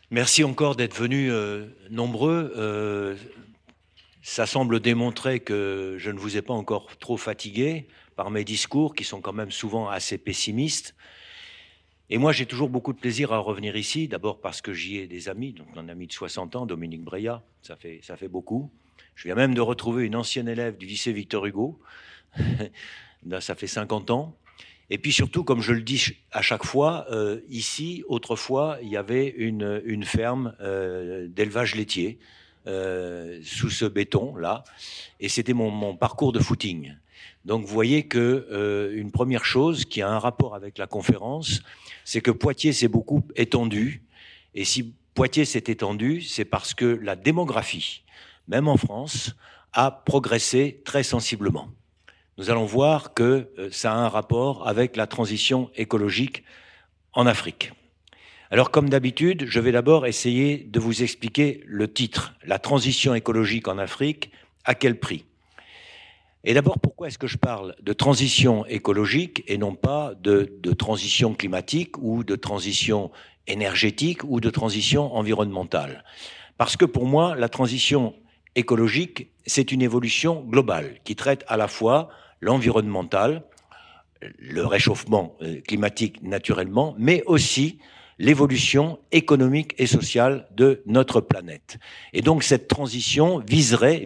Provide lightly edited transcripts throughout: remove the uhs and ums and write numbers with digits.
Merci encore d'être venus nombreux. Ça semble démontrer que je ne vous ai pas encore trop fatigué par mes discours qui sont quand même souvent assez pessimistes. Et moi, j'ai toujours beaucoup de plaisir à revenir ici, d'abord parce que j'y ai des amis, donc un ami de 60 ans, Dominique Breillat, ça fait beaucoup. Je viens même de retrouver une ancienne élève du lycée Victor Hugo, là, ça fait 50 ans. Et puis surtout, comme je le dis à chaque fois, ici, autrefois, il y avait une ferme d'élevage laitier sous ce béton-là, et c'était mon parcours de footing. Donc vous voyez que une première chose qui a un rapport avec la conférence, c'est que Poitiers s'est beaucoup étendu, et si Poitiers s'est étendu, c'est parce que la démographie, même en France, a progressé très sensiblement. Nous allons voir que ça a un rapport avec la transition écologique en Afrique. Alors, comme d'habitude, je vais d'abord essayer de vous expliquer le titre, la transition écologique en Afrique, à quel prix? Et d'abord, pourquoi est-ce que je parle de transition écologique et non pas de transition climatique ou de transition énergétique ou de transition environnementale? Parce que pour moi, la transition écologique, c'est une évolution globale qui traite à la fois l'environnemental, le réchauffement climatique naturellement, mais aussi l'évolution économique et sociale de notre planète. Et donc cette transition viserait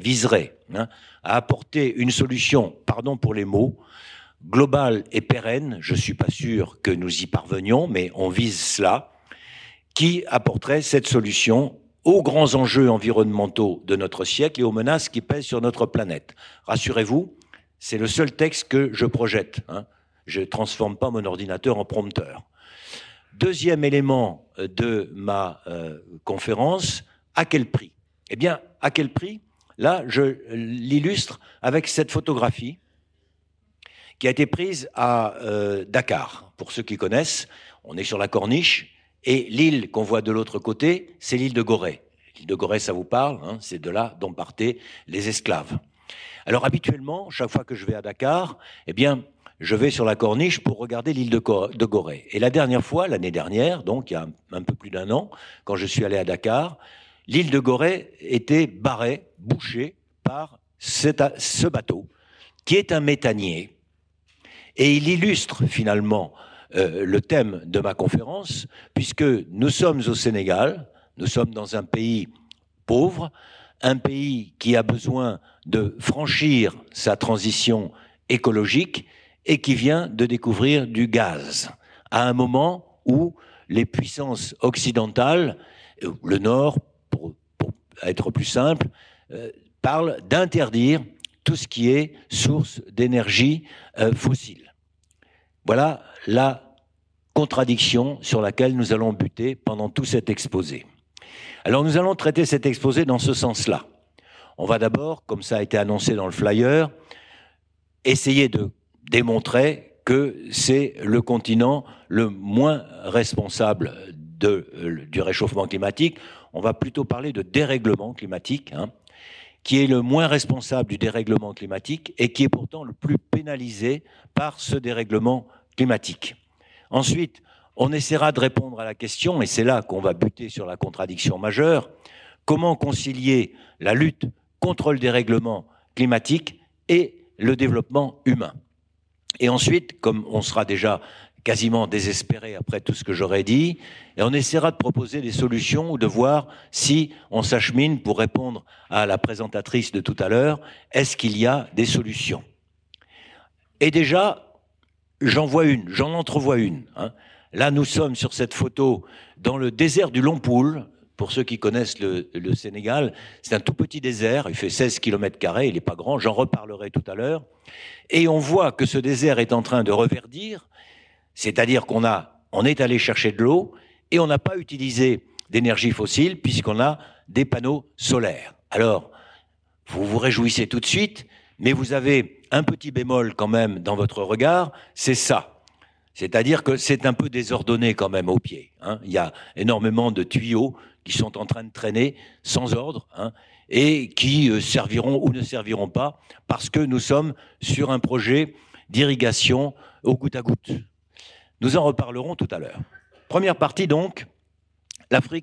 à apporter une solution, pardon pour les mots, globale et pérenne, je ne suis pas sûr que nous y parvenions, mais on vise cela, qui apporterait cette solution aux grands enjeux environnementaux de notre siècle et aux menaces qui pèsent sur notre planète. Rassurez-vous, c'est le seul texte que je projette. Je ne transforme pas mon ordinateur en prompteur. Deuxième élément de ma conférence, à quel prix? Eh bien, à quel prix? Là, je l'illustre avec cette photographie qui a été prise à Dakar. Pour ceux qui connaissent, on est sur la Corniche et l'île qu'on voit de l'autre côté, c'est l'île de Gorée. L'île de Gorée, ça vous parle, c'est de là dont partaient les esclaves. Alors habituellement, chaque fois que je vais à Dakar, eh bien, je vais sur la Corniche pour regarder l'île de Gorée. Et la dernière fois, l'année dernière, donc il y a un peu plus d'un an, quand je suis allé à Dakar, l'île de Gorée était barrée, bouchée par ce bateau, qui est un méthanier. Et il illustre finalement le thème de ma conférence, puisque nous sommes au Sénégal, nous sommes dans un pays pauvre, un pays qui a besoin de franchir sa transition écologique et qui vient de découvrir du gaz, à un moment où les puissances occidentales, le Nord, pour être plus simple, parlent d'interdire tout ce qui est source d'énergie fossile. Voilà la contradiction sur laquelle nous allons buter pendant tout cet exposé. Alors nous allons traiter cet exposé dans ce sens-là. On va d'abord, comme ça a été annoncé dans le flyer, essayer de démontrer que c'est le continent le moins responsable du réchauffement climatique. On va plutôt parler de dérèglement climatique, qui est le moins responsable du dérèglement climatique et qui est pourtant le plus pénalisé par ce dérèglement climatique. Ensuite, on essaiera de répondre à la question, et c'est là qu'on va buter sur la contradiction majeure, comment concilier la lutte contre le dérèglement climatique et le développement humain. Et ensuite, comme on sera déjà quasiment désespéré après tout ce que j'aurais dit, et on essaiera de proposer des solutions ou de voir si on s'achemine pour répondre à la présentatrice de tout à l'heure, est-ce qu'il y a des solutions? Et déjà, j'en entrevois une. Là, nous sommes sur cette photo dans le désert du Lompoul. Pour ceux qui connaissent le Sénégal, c'est un tout petit désert, il fait 16 km², il n'est pas grand, j'en reparlerai tout à l'heure. Et on voit que ce désert est en train de reverdir, c'est-à-dire qu'on est allé chercher de l'eau et on n'a pas utilisé d'énergie fossile puisqu'on a des panneaux solaires. Alors, vous vous réjouissez tout de suite, mais vous avez un petit bémol quand même dans votre regard, c'est ça. C'est-à-dire que c'est un peu désordonné quand même au pied. Il y a énormément de tuyaux qui sont en train de traîner sans ordre et qui serviront ou ne serviront pas parce que nous sommes sur un projet d'irrigation au goutte à goutte. Nous en reparlerons tout à l'heure. Première partie donc, l'Afrique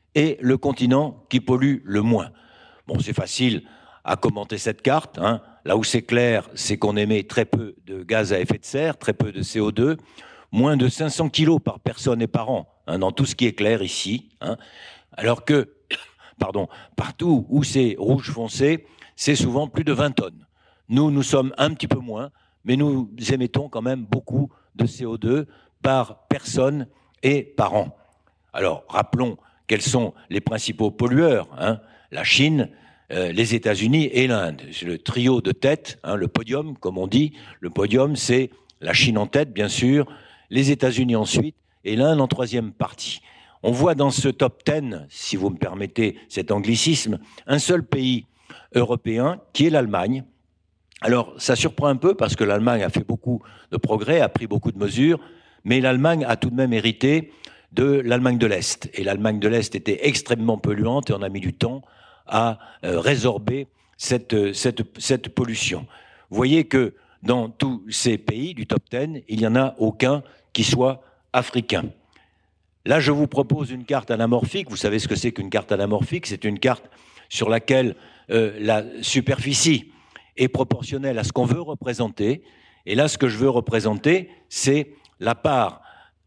est le continent qui pollue le moins. Bon, c'est facile à commenter cette carte, hein. Là où c'est clair, c'est qu'on émet très peu de gaz à effet de serre, très peu de CO2, moins de 500 kilos par personne et par an, hein, dans tout ce qui est clair ici, hein. Alors que, pardon, partout où c'est rouge foncé, c'est souvent plus de 20 tonnes. Nous sommes un petit peu moins, mais nous émettons quand même beaucoup de CO2 par personne et par an. Alors, rappelons quels sont les principaux pollueurs, hein. La Chine, les États-Unis et l'Inde. C'est le trio de tête, hein, le podium, comme on dit. Le podium, c'est la Chine en tête, bien sûr, les États-Unis ensuite, et l'Inde en troisième partie. On voit dans ce top 10, si vous me permettez cet anglicisme, un seul pays européen, qui est l'Allemagne. Alors, ça surprend un peu, parce que l'Allemagne a fait beaucoup de progrès, a pris beaucoup de mesures, mais l'Allemagne a tout de même hérité de l'Allemagne de l'Est. Et l'Allemagne de l'Est était extrêmement polluante, et on a mis du temps à résorber cette pollution. Vous voyez que dans tous ces pays du top 10, il n'y en a aucun qui soit africain. Là, je vous propose une carte anamorphique. Vous savez ce que c'est qu'une carte anamorphique? C'est une carte sur laquelle la superficie est proportionnelle à ce qu'on veut représenter. Et là, ce que je veux représenter, c'est la part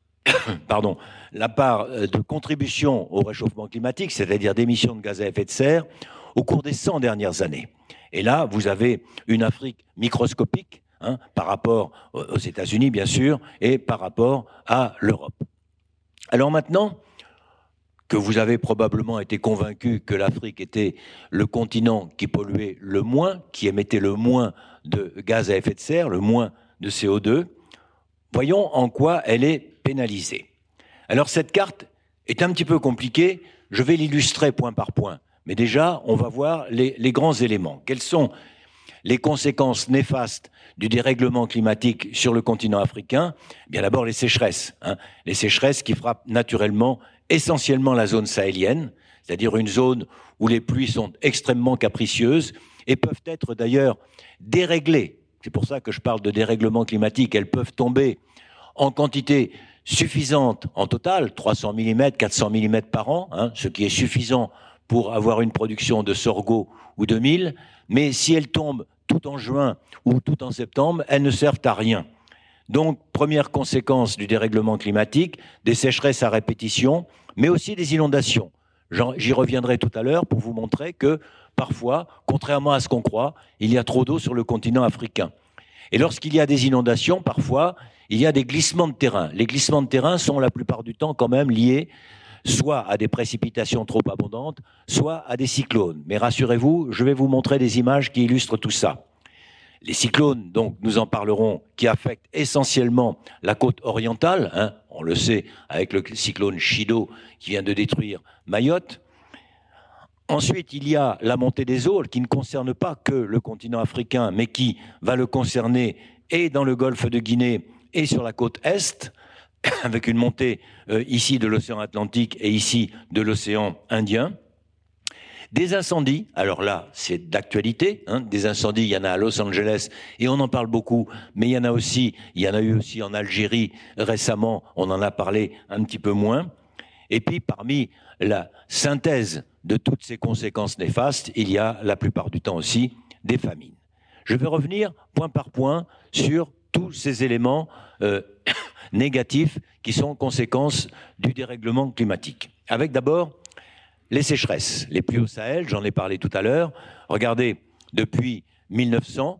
de contribution au réchauffement climatique, c'est-à-dire d'émissions de gaz à effet de serre, au cours des 100 dernières années. Et là, vous avez une Afrique microscopique, hein, par rapport aux États-Unis, bien sûr, et par rapport à l'Europe. Alors maintenant que vous avez probablement été convaincu que l'Afrique était le continent qui polluait le moins, qui émettait le moins de gaz à effet de serre, le moins de CO2, voyons en quoi elle est pénalisée. Alors cette carte est un petit peu compliquée, je vais l'illustrer point par point, mais déjà on va voir les grands éléments. Quelles sont les conséquences néfastes du dérèglement climatique sur le continent africain? Bien d'abord les sécheresses, hein, les sécheresses qui frappent naturellement essentiellement la zone sahélienne, c'est-à-dire une zone où les pluies sont extrêmement capricieuses et peuvent être d'ailleurs déréglées. C'est pour ça que je parle de dérèglement climatique. Elles peuvent tomber en quantité suffisante en total, 300 mm, 400 mm par an, hein, ce qui est suffisant pour avoir une production de sorgho ou de mil, mais si elles tombent tout en juin ou tout en septembre, elles ne servent à rien. Donc, première conséquence du dérèglement climatique, des sécheresses à répétition, mais aussi des inondations. J'y reviendrai tout à l'heure pour vous montrer que, parfois, contrairement à ce qu'on croit, il y a trop d'eau sur le continent africain. Et lorsqu'il y a des inondations, parfois, il y a des glissements de terrain. Les glissements de terrain sont la plupart du temps quand même liés soit à des précipitations trop abondantes, soit à des cyclones. Mais rassurez-vous, je vais vous montrer des images qui illustrent tout ça. Les cyclones, donc, nous en parlerons, qui affectent essentiellement la côte orientale, hein, on le sait avec le cyclone Chido qui vient de détruire Mayotte. Ensuite, il y a la montée des eaux qui ne concerne pas que le continent africain, mais qui va le concerner et dans le golfe de Guinée et sur la côte est, avec une montée ici de l'océan Atlantique et ici de l'océan Indien. Des incendies, alors là, c'est d'actualité, hein, des incendies, il y en a à Los Angeles et on en parle beaucoup, mais il y en a eu aussi en Algérie récemment, on en a parlé un petit peu moins. Et puis, parmi la synthèse de toutes ces conséquences néfastes, il y a la plupart du temps aussi des famines. Je vais revenir point par point sur tous ces éléments négatifs qui sont conséquences du dérèglement climatique. Avec d'abord les sécheresses, les pluies au Sahel, j'en ai parlé tout à l'heure. Regardez, depuis 1900,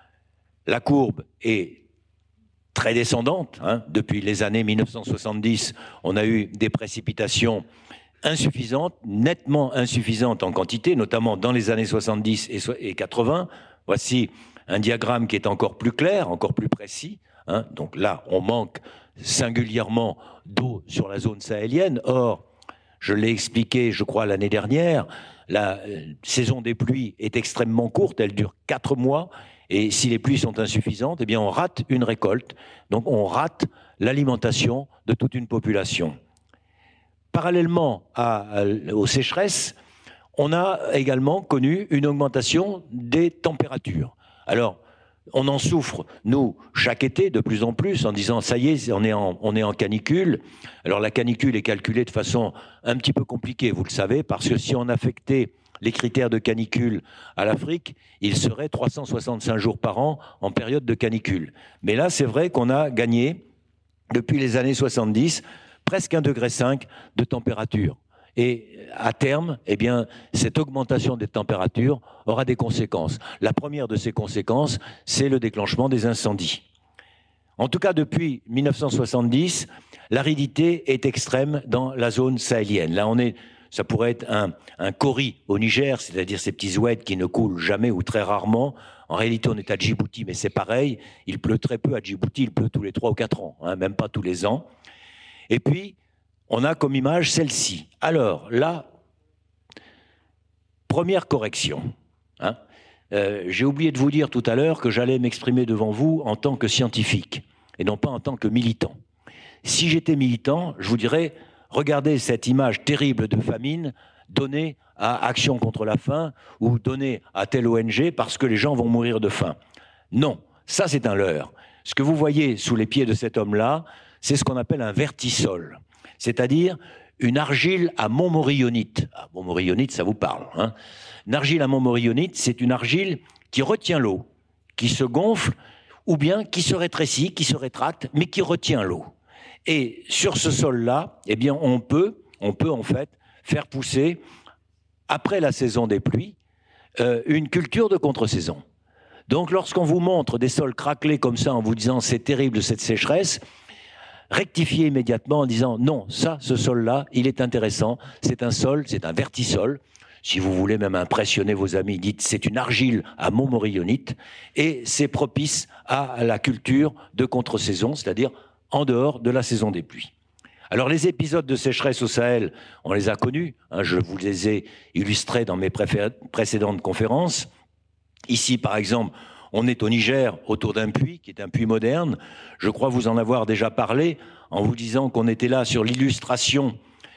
la courbe est très descendante, hein. Depuis les années 1970, on a eu des précipitations insuffisantes, nettement insuffisantes en quantité, notamment dans les années 70 et 80. Voici un diagramme qui est encore plus clair, encore plus précis, hein. Donc là, on manque singulièrement d'eau sur la zone sahélienne. Or, je l'ai expliqué, je crois, l'année dernière, la saison des pluies est extrêmement courte, elle dure 4 mois, et si les pluies sont insuffisantes, eh bien on rate une récolte, donc on rate l'alimentation de toute une population. Parallèlement aux sécheresses, on a également connu une augmentation des températures. Alors, On en souffre, nous, chaque été, de plus en plus, en disant, ça y est, on est en canicule. Alors la canicule est calculée de façon un petit peu compliquée, vous le savez, parce que si on affectait les critères de canicule à l'Afrique, il serait 365 jours par an en période de canicule. Mais là, c'est vrai qu'on a gagné, depuis les années 70, presque 1,5 degré de température. Et à terme, eh bien, cette augmentation des températures aura des conséquences. La première de ces conséquences, c'est le déclenchement des incendies. En tout cas, depuis 1970, l'aridité est extrême dans la zone sahélienne. Là, ça pourrait être un Kori au Niger, c'est-à-dire ces petits oueds qui ne coulent jamais ou très rarement. En réalité, on est à Djibouti, mais c'est pareil. Il pleut très peu à Djibouti, il pleut tous les 3 ou 4 ans, hein, même pas tous les ans. Et puis, on a comme image celle-ci. Alors là, première correction. Hein. J'ai oublié de vous dire tout à l'heure que j'allais m'exprimer devant vous en tant que scientifique et non pas en tant que militant. Si j'étais militant, je vous dirais, regardez cette image terrible de famine donnée à Action contre la faim ou donnée à telle ONG parce que les gens vont mourir de faim. Non, ça c'est un leurre. Ce que vous voyez sous les pieds de cet homme-là, c'est ce qu'on appelle un vertisol. C'est-à-dire une argile à montmorillonite. Ah, montmorillonite, ça vous parle. Hein. Une argile à montmorillonite, c'est une argile qui retient l'eau, qui se gonfle, ou bien qui se rétrécit, qui se rétracte, mais qui retient l'eau. Et sur ce sol-là, eh bien, on peut en fait faire pousser, après la saison des pluies, une culture de contre-saison. Donc, lorsqu'on vous montre des sols craquelés comme ça, en vous disant c'est terrible cette sécheresse, rectifier immédiatement en disant non, ce sol-là, il est intéressant, c'est un sol, c'est un vertisol. Si vous voulez même impressionner vos amis, dites c'est une argile à montmorillonite et c'est propice à la culture de contre-saison, c'est-à-dire en dehors de la saison des pluies. Alors les épisodes de sécheresse au Sahel, on les a connus, hein, je vous les ai illustrés dans mes précédentes conférences. Ici, par exemple, on est au Niger, autour d'un puits, qui est un puits moderne. Je crois vous en avoir déjà parlé en vous disant qu'on était là sur l'illustration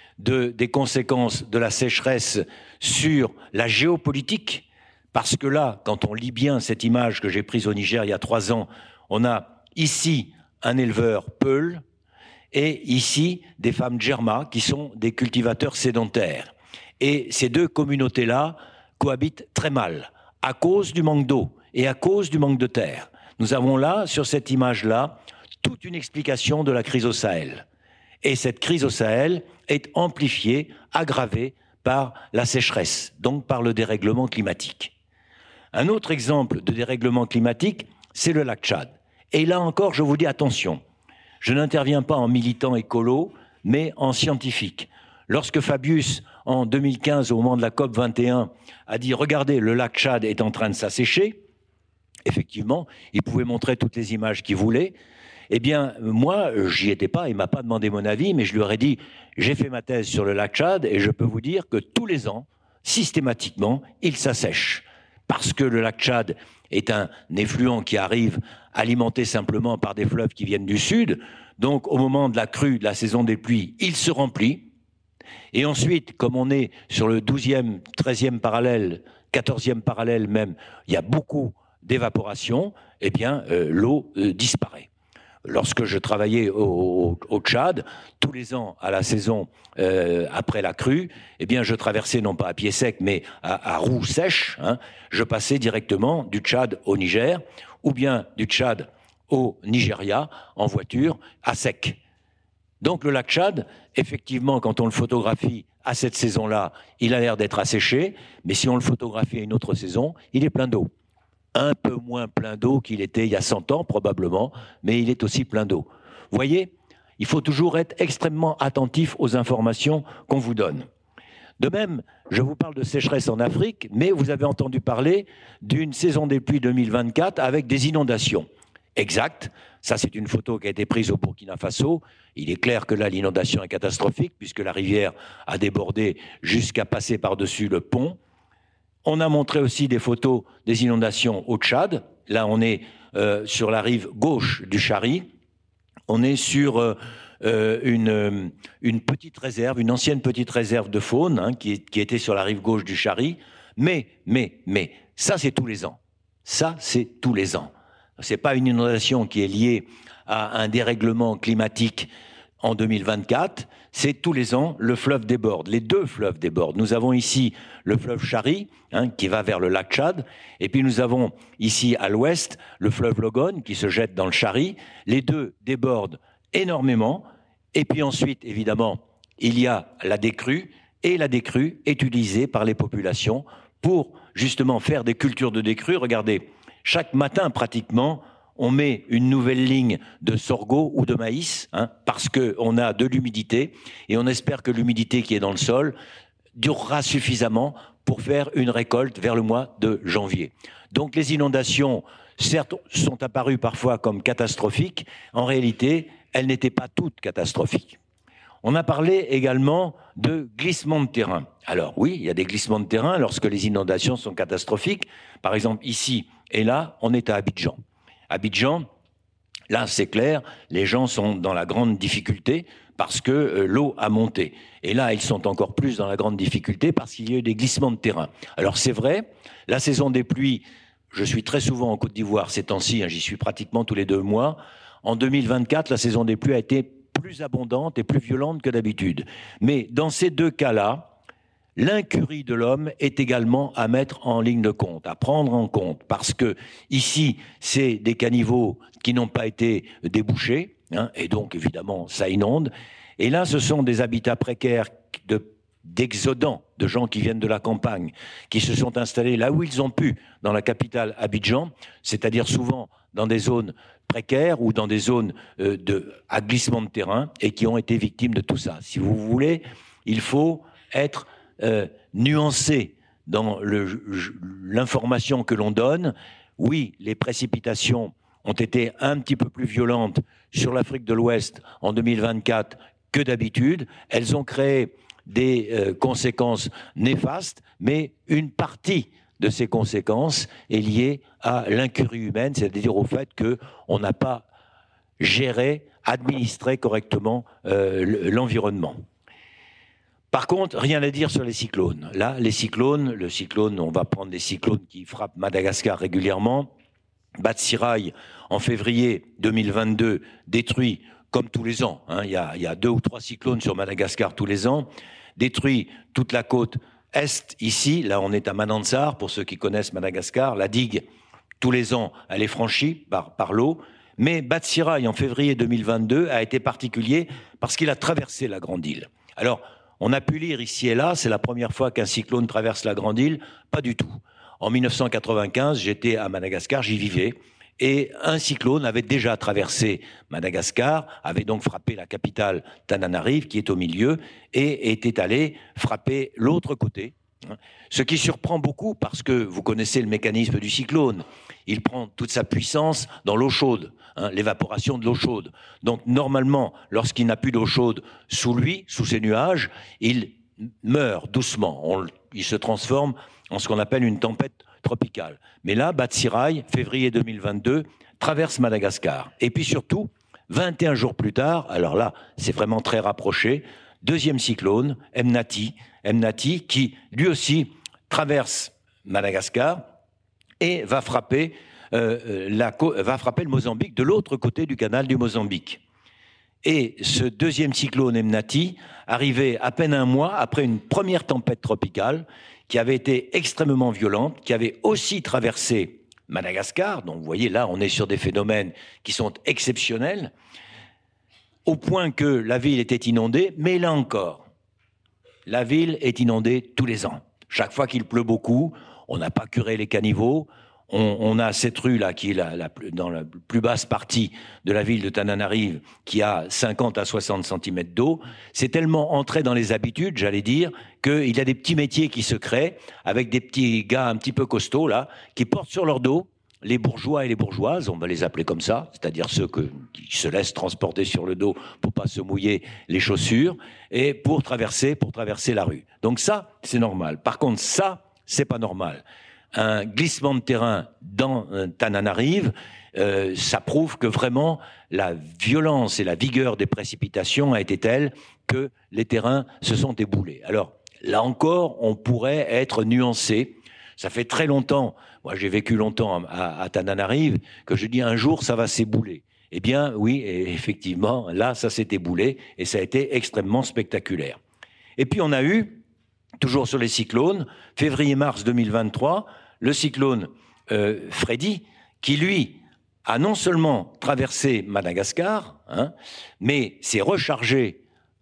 des conséquences de la sécheresse sur la géopolitique. Parce que là, quand on lit bien cette image que j'ai prise au Niger il y a 3 ans, on a ici un éleveur Peul et ici des femmes Djerma qui sont des cultivateurs sédentaires. Et ces deux communautés-là cohabitent très mal à cause du manque d'eau et à cause du manque de terre. Nous avons là, sur cette image-là, toute une explication de la crise au Sahel. Et cette crise au Sahel est amplifiée, aggravée par la sécheresse, donc par le dérèglement climatique. Un autre exemple de dérèglement climatique, c'est le lac Tchad. Et là encore, je vous dis attention, je n'interviens pas en militant écolo, mais en scientifique. Lorsque Fabius, en 2015, au moment de la COP 21, a dit « Regardez, le lac Tchad est en train de s'assécher », effectivement, il pouvait montrer toutes les images qu'il voulait. Eh bien, moi, j'y étais pas, il m'a pas demandé mon avis, mais je lui aurais dit « J'ai fait ma thèse sur le lac Tchad et je peux vous dire que tous les ans, systématiquement, il s'assèche. » Parce que le lac Tchad est un effluent qui arrive alimenté simplement par des fleuves qui viennent du sud. Donc, au moment de la crue, de la saison des pluies, il se remplit. Et ensuite, comme on est sur le 12e, 13e parallèle, 14e parallèle même, il y a beaucoup d'évaporation, eh bien, l'eau disparaît. Lorsque je travaillais au Tchad, tous les ans à la saison après la crue, eh bien, je traversais non pas à pied sec, mais à roues sèches. Hein, je passais directement du Tchad au Niger, ou bien du Tchad au Nigeria en voiture à sec. Donc le lac Tchad, effectivement, quand on le photographie à cette saison-là, il a l'air d'être asséché, mais si on le photographie à une autre saison, il est plein d'eau. Un peu moins plein d'eau qu'il était il y a 100 ans probablement, mais il est aussi plein d'eau. Vous voyez, il faut toujours être extrêmement attentif aux informations qu'on vous donne. De même, je vous parle de sécheresse en Afrique, mais vous avez entendu parler d'une saison des pluies 2024 avec des inondations. Exact, ça c'est une photo qui a été prise au Burkina Faso. Il est clair que là l'inondation est catastrophique puisque la rivière a débordé jusqu'à passer par-dessus le pont. On a montré aussi des photos des inondations au Tchad. Là on est sur la rive gauche du Chari. On est sur une petite réserve, une ancienne petite réserve de faune hein, qui était sur la rive gauche du Chari. Mais, ça c'est tous les ans. Ça c'est tous les ans. c'est pas une inondation qui est liée à un dérèglement climatique en 2024, c'est tous les ans, le fleuve déborde. Les deux fleuves débordent. Nous avons ici le fleuve Chari, qui va vers le lac Tchad, et puis nous avons ici à l'ouest le fleuve Logone qui se jette dans le Chari. Les deux débordent énormément, et puis ensuite, évidemment, il y a la décrue, et la décrue est utilisée par les populations pour justement faire des cultures de décrue. Regardez, chaque matin pratiquement, on met une nouvelle ligne de sorgho ou de maïs, parce qu'on a de l'humidité, et on espère que l'humidité qui est dans le sol durera suffisamment pour faire une récolte vers le mois de janvier. Donc les inondations, certes, sont apparues parfois comme catastrophiques. En réalité, elles n'étaient pas toutes catastrophiques. On a parlé également de glissements de terrain. Alors oui, il y a des glissements de terrain lorsque les inondations sont catastrophiques. Par exemple, ici et là, on est à Abidjan. Abidjan, là c'est clair, les gens sont dans la grande difficulté parce que l'eau a monté. Et là, ils sont encore plus dans la grande difficulté parce qu'il y a eu des glissements de terrain. Alors c'est vrai, la saison des pluies, je suis très souvent en Côte d'Ivoire ces temps-ci, j'y suis pratiquement tous les 2 mois. En 2024, la saison des pluies a été plus abondante et plus violente que d'habitude. Mais dans ces deux cas-là, l'incurie de l'homme est également à mettre en ligne de compte, à prendre en compte, parce que ici, c'est des caniveaux qui n'ont pas été débouchés, et donc évidemment, ça inonde. Et là, ce sont des habitats précaires d'exodants, de gens qui viennent de la campagne, qui se sont installés là où ils ont pu, dans la capitale Abidjan, c'est-à-dire souvent dans des zones précaires ou dans des zones à glissement de terrain, et qui ont été victimes de tout ça. Si vous voulez, il faut être nuancé dans l'information que l'on donne. Oui, les précipitations ont été un petit peu plus violentes sur l'Afrique de l'Ouest en 2024 que d'habitude. Elles ont créé des conséquences néfastes, mais une partie de ces conséquences est liée à l'incurie humaine, c'est-à-dire au fait qu'on n'a pas géré, administré correctement l'environnement. Par contre, rien à dire sur les cyclones. Là, le cyclone, on va prendre des cyclones qui frappent Madagascar régulièrement. Batsirai, en février 2022, détruit, comme tous les ans, il y a 2 ou 3 cyclones sur Madagascar tous les ans, détruit toute la côte est ici. Là, on est à Manansar, pour ceux qui connaissent Madagascar. La digue, tous les ans, elle est franchie par l'eau. Mais Batsirai, en février 2022, a été particulier parce qu'il a traversé la Grande Île. Alors, on a pu lire ici et là, c'est la première fois qu'un cyclone traverse la Grande Île. Pas du tout. En 1995, j'étais à Madagascar, j'y vivais, et un cyclone avait déjà traversé Madagascar, avait donc frappé la capitale Tananarive, qui est au milieu, et était allé frapper l'autre côté. Ce qui surprend beaucoup, parce que vous connaissez le mécanisme du cyclone. Il prend toute sa puissance dans l'eau chaude, l'évaporation de l'eau chaude. Donc normalement, lorsqu'il n'a plus d'eau chaude sous lui, sous ses nuages, il meurt doucement. Il se transforme en ce qu'on appelle une tempête tropicale. Mais là, Batsirai, février 2022, traverse Madagascar. Et puis surtout, 21 jours plus tard, alors là, c'est vraiment très rapproché, deuxième cyclone, Emnati, qui lui aussi traverse Madagascar et va frapper le Mozambique de l'autre côté du canal du Mozambique. Et ce deuxième cyclone Emnati arrivait à peine 1 mois après une première tempête tropicale qui avait été extrêmement violente, qui avait aussi traversé Madagascar. Donc vous voyez, là, on est sur des phénomènes qui sont exceptionnels, au point que la ville était inondée, mais là encore, la ville est inondée tous les ans. Chaque fois qu'il pleut beaucoup, on n'a pas curé les caniveaux. On a cette rue-là qui est dans la plus basse partie de la ville de Tananarive, qui a 50 à 60 cm d'eau. C'est tellement entré dans les habitudes, j'allais dire, qu'il y a des petits métiers qui se créent avec des petits gars un petit peu costauds, là, qui portent sur leur dos les bourgeois et les bourgeoises, on va les appeler comme ça, c'est-à-dire ceux qui se laissent transporter sur le dos pour pas se mouiller les chaussures, et pour traverser la rue. Donc ça, c'est normal. Par contre, ça, c'est pas normal. Un glissement de terrain dans Tananarive, ça prouve que vraiment la violence et la vigueur des précipitations a été telle que les terrains se sont éboulés. Alors, là encore, on pourrait être nuancé. Ça fait très longtemps, moi j'ai vécu longtemps à Tananarive, que je dis un jour ça va s'ébouler. Eh bien oui, et effectivement, là ça s'est éboulé et ça a été extrêmement spectaculaire. Et puis on a eu, toujours sur les cyclones, février-mars 2023, le cyclone Freddy, qui lui a non seulement traversé Madagascar, hein, mais s'est rechargé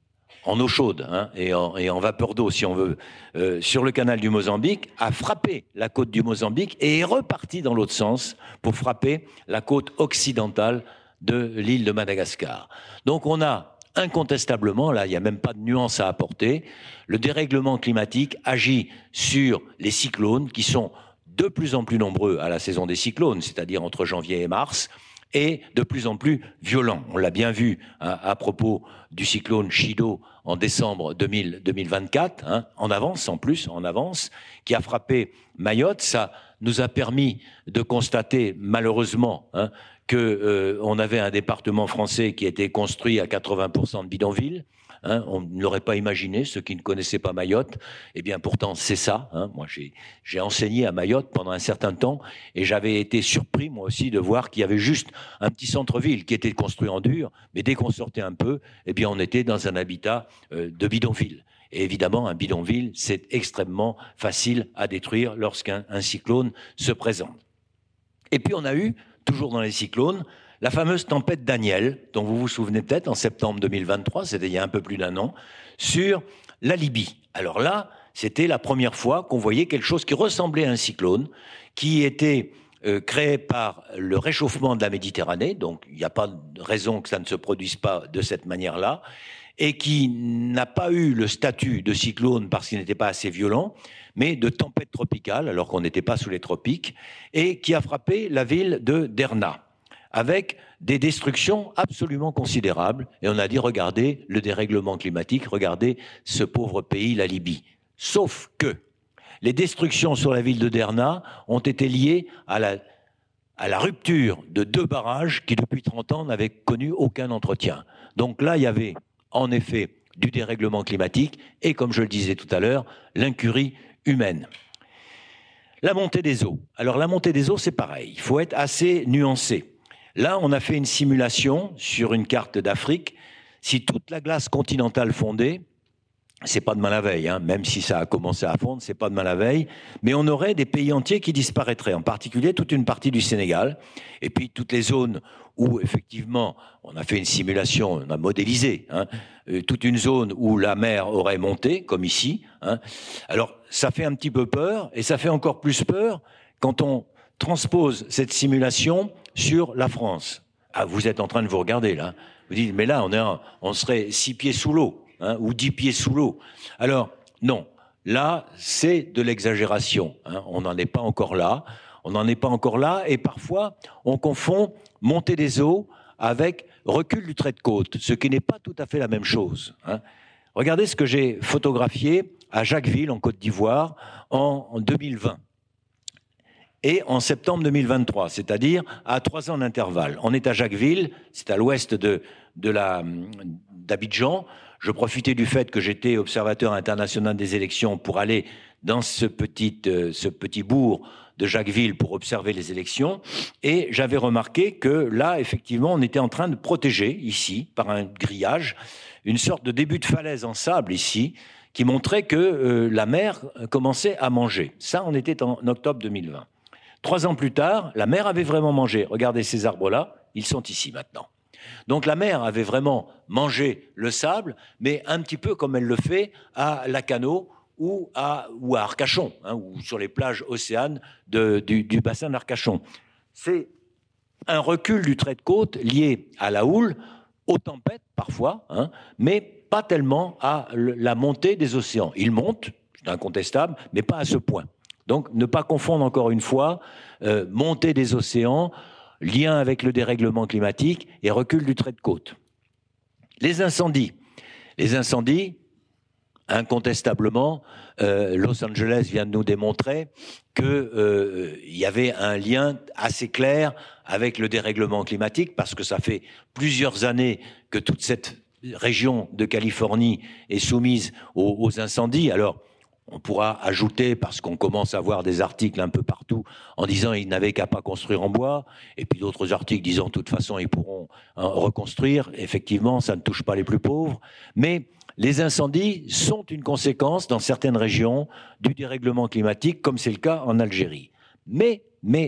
en eau chaude et en vapeur d'eau, si on veut, sur le canal du Mozambique, a frappé la côte du Mozambique et est reparti dans l'autre sens pour frapper la côte occidentale de l'île de Madagascar. Donc on a incontestablement, là il n'y a même pas de nuance à apporter, le dérèglement climatique agit sur les cyclones qui sont de plus en plus nombreux à la saison des cyclones, c'est-à-dire entre janvier et mars, et de plus en plus violents. On l'a bien vu à propos du cyclone Chido en décembre 2024, en avance, qui a frappé Mayotte. Ça nous a permis de constater, malheureusement, qu'on avait un département français qui était construit à 80% de bidonvilles. On ne l'aurait pas imaginé, ceux qui ne connaissaient pas Mayotte. Eh bien, pourtant, c'est ça. Moi, j'ai enseigné à Mayotte pendant un certain temps et j'avais été surpris, moi aussi, de voir qu'il y avait juste un petit centre-ville qui était construit en dur, mais dès qu'on sortait un peu, eh bien, on était dans un habitat de bidonville. Et évidemment, un bidonville, c'est extrêmement facile à détruire lorsqu'un cyclone se présente. Et puis, on a eu, toujours dans les cyclones, la fameuse tempête Daniel, dont vous vous souvenez peut-être, en septembre 2023, c'était il y a un peu plus d'un an, sur la Libye. Alors là, c'était la première fois qu'on voyait quelque chose qui ressemblait à un cyclone, qui était créé par le réchauffement de la Méditerranée, donc il n'y a pas de raison que ça ne se produise pas de cette manière-là, et qui n'a pas eu le statut de cyclone parce qu'il n'était pas assez violent, mais de tempête tropicale, alors qu'on n'était pas sous les tropiques, et qui a frappé la ville de Derna, avec des destructions absolument considérables. Et on a dit, regardez le dérèglement climatique, regardez ce pauvre pays, la Libye. Sauf que les destructions sur la ville de Derna ont été liées à la rupture de 2 barrages qui, depuis 30 ans, n'avaient connu aucun entretien. Donc là, il y avait en effet du dérèglement climatique et, comme je le disais tout à l'heure, l'incurie humaine. La montée des eaux. Alors la montée des eaux, c'est pareil. Il faut être assez nuancé. Là, on a fait une simulation sur une carte d'Afrique. Si toute la glace continentale fondait, c'est pas demain la veille, même si ça a commencé à fondre, c'est pas demain la veille, mais on aurait des pays entiers qui disparaîtraient, en particulier toute une partie du Sénégal, et puis toutes les zones où, effectivement, on a fait une simulation, on a modélisé, toute une zone où la mer aurait monté, comme ici. Alors, ça fait un petit peu peur, et ça fait encore plus peur quand on transpose cette simulation sur la France. Ah, vous êtes en train de vous regarder, là. Vous dites, mais là, on serait 6 pieds sous l'eau. Ou 10 pieds sous l'eau. Alors, non, là, c'est de l'exagération. On n'en est pas encore là. On n'en est pas encore là. Et parfois, on confond montée des eaux avec recul du trait de côte, ce qui n'est pas tout à fait la même chose. Regardez ce que j'ai photographié à Jacquesville, en Côte d'Ivoire, en 2020. Et en septembre 2023, c'est-à-dire à 3 ans d'intervalle. On est à Jacquesville, c'est à l'ouest d'Abidjan. Je profitais du fait que j'étais observateur international des élections pour aller dans ce petit bourg de Jacquesville pour observer les élections. Et j'avais remarqué que là, effectivement, on était en train de protéger, ici, par un grillage, une sorte de début de falaise en sable, ici, qui montrait que la mer commençait à manger. Ça, on était en octobre 2020. 3 ans plus tard, la mer avait vraiment mangé. Regardez ces arbres-là, ils sont ici maintenant. Donc la mer avait vraiment mangé le sable, mais un petit peu comme elle le fait à Lacanau ou à Arcachon, ou sur les plages océanes du bassin d'Arcachon. C'est un recul du trait de côte lié à la houle, aux tempêtes parfois, mais pas tellement à la montée des océans. Ils montent, c'est incontestable, mais pas à ce point. Donc ne pas confondre encore une fois montée des océans, lien avec le dérèglement climatique et recul du trait de côte. Les incendies. Les incendies, incontestablement, Los Angeles vient de nous démontrer qu'il y avait un lien assez clair avec le dérèglement climatique, parce que ça fait plusieurs années que toute cette région de Californie est soumise aux incendies. Alors, On pourra ajouter, parce qu'on commence à voir des articles un peu partout en disant qu'ils n'avaient qu'à pas construire en bois, et puis d'autres articles disant de toute façon ils pourront reconstruire. Effectivement, ça ne touche pas les plus pauvres, mais les incendies sont une conséquence dans certaines régions du dérèglement climatique, comme c'est le cas en Algérie. Mais,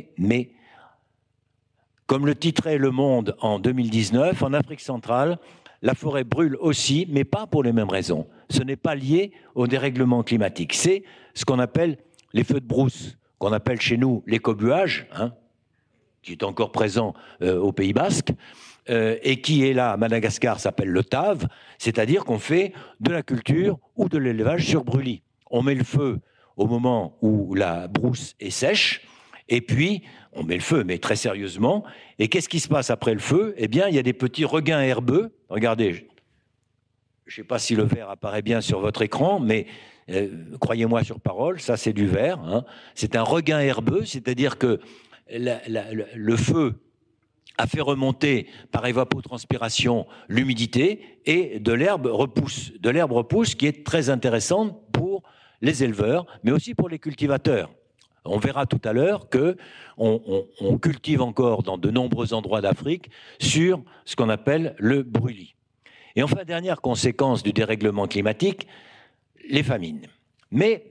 comme le titrait Le Monde en 2019, en Afrique centrale, la forêt brûle aussi, mais pas pour les mêmes raisons. Ce n'est pas lié au dérèglement climatique. C'est ce qu'on appelle les feux de brousse, qu'on appelle chez nous l'écobuage, qui est encore présent au Pays Basque, et qui est là à Madagascar s'appelle le tave, c'est-à-dire qu'on fait de la culture ou de l'élevage sur brûlis. On met le feu au moment où la brousse est sèche, et puis on met le feu, mais très sérieusement. Et qu'est-ce qui se passe après le feu? Eh bien, il y a des petits regains herbeux. Regardez, je ne sais pas si le vert apparaît bien sur votre écran, mais croyez-moi sur parole, ça c'est du vert. C'est un regain herbeux, c'est-à-dire que le feu a fait remonter par évapotranspiration l'humidité et de l'herbe repousse. De l'herbe repousse qui est très intéressante pour les éleveurs, mais aussi pour les cultivateurs. On verra tout à l'heure qu'on cultive encore dans de nombreux endroits d'Afrique sur ce qu'on appelle le brûlis. Et enfin, dernière conséquence du dérèglement climatique, les famines. Mais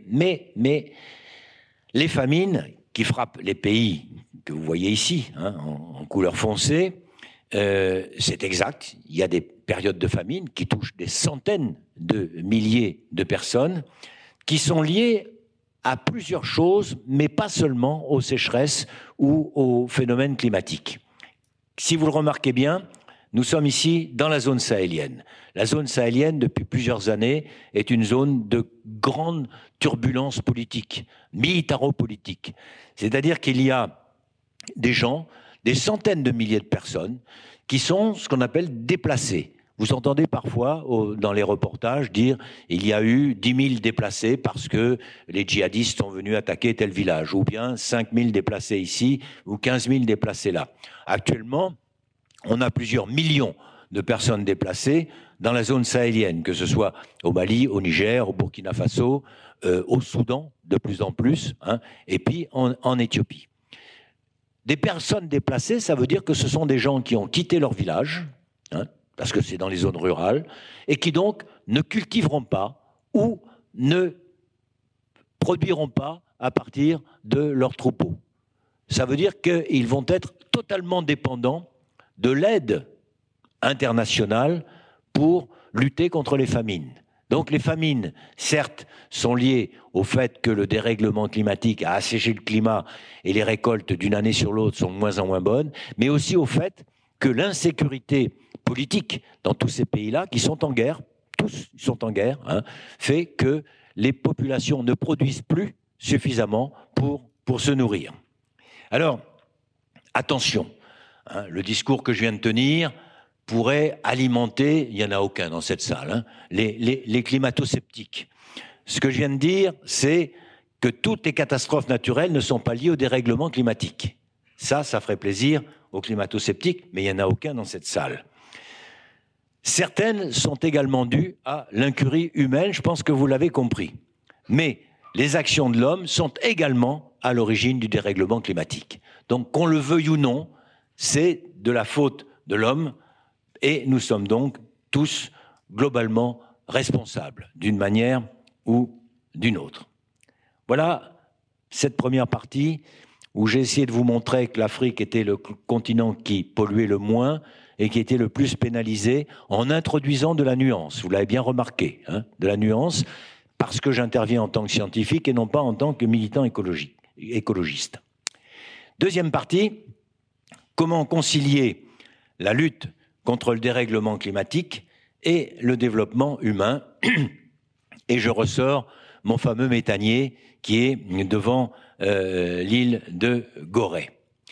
les famines qui frappent les pays que vous voyez ici, en couleur foncée, c'est exact. Il y a des périodes de famine qui touchent des centaines de milliers de personnes qui sont liées à plusieurs choses, mais pas seulement aux sécheresses ou aux phénomènes climatiques. Si vous le remarquez bien, nous sommes ici dans la zone sahélienne. La zone sahélienne, depuis plusieurs années, est une zone de grande turbulence politique, militaro-politique. C'est-à-dire qu'il y a des gens, des centaines de milliers de personnes, qui sont ce qu'on appelle déplacés. Vous entendez parfois dans les reportages dire il y a eu 10 000 déplacés parce que les djihadistes sont venus attaquer tel village, ou bien 5 000 déplacés ici, ou 15 000 déplacés là. Actuellement, on a plusieurs millions de personnes déplacées dans la zone sahélienne, que ce soit au Mali, au Niger, au Burkina Faso, au Soudan, de plus en plus, et puis en Éthiopie. Des personnes déplacées, ça veut dire que ce sont des gens qui ont quitté leur village, parce que c'est dans les zones rurales, et qui donc ne cultiveront pas ou ne produiront pas à partir de leurs troupeaux. Ça veut dire qu'ils vont être totalement dépendants de l'aide internationale pour lutter contre les famines. Donc les famines, certes, sont liées au fait que le dérèglement climatique a asséché le climat et les récoltes d'une année sur l'autre sont de moins en moins bonnes, mais aussi au fait que l'insécurité politique dans tous ces pays-là, qui sont en guerre, tous sont en guerre, fait que les populations ne produisent plus suffisamment pour se nourrir. Alors, attention, le discours que je viens de tenir pourrait alimenter, il n'y en a aucun dans cette salle, les climato-sceptiques. Ce que je viens de dire, c'est que toutes les catastrophes naturelles ne sont pas liées au dérèglement climatique. Ça ferait plaisir aux climato-sceptiques, mais il n'y en a aucun dans cette salle. Certaines sont également dues à l'incurie humaine, je pense que vous l'avez compris. Mais les actions de l'homme sont également à l'origine du dérèglement climatique. Donc, qu'on le veuille ou non, c'est de la faute de l'homme et nous sommes donc tous globalement responsables d'une manière ou d'une autre. Voilà cette première partie où j'ai essayé de vous montrer que l'Afrique était le continent qui polluait le moins et qui était le plus pénalisé en introduisant de la nuance. Vous l'avez bien remarqué, de la nuance, parce que j'interviens en tant que scientifique et non pas en tant que militant écologiste. Deuxième partie, comment concilier la lutte contre le dérèglement climatique et le développement humain. Et je ressors mon fameux méthanier qui est devant l'île de Gorée.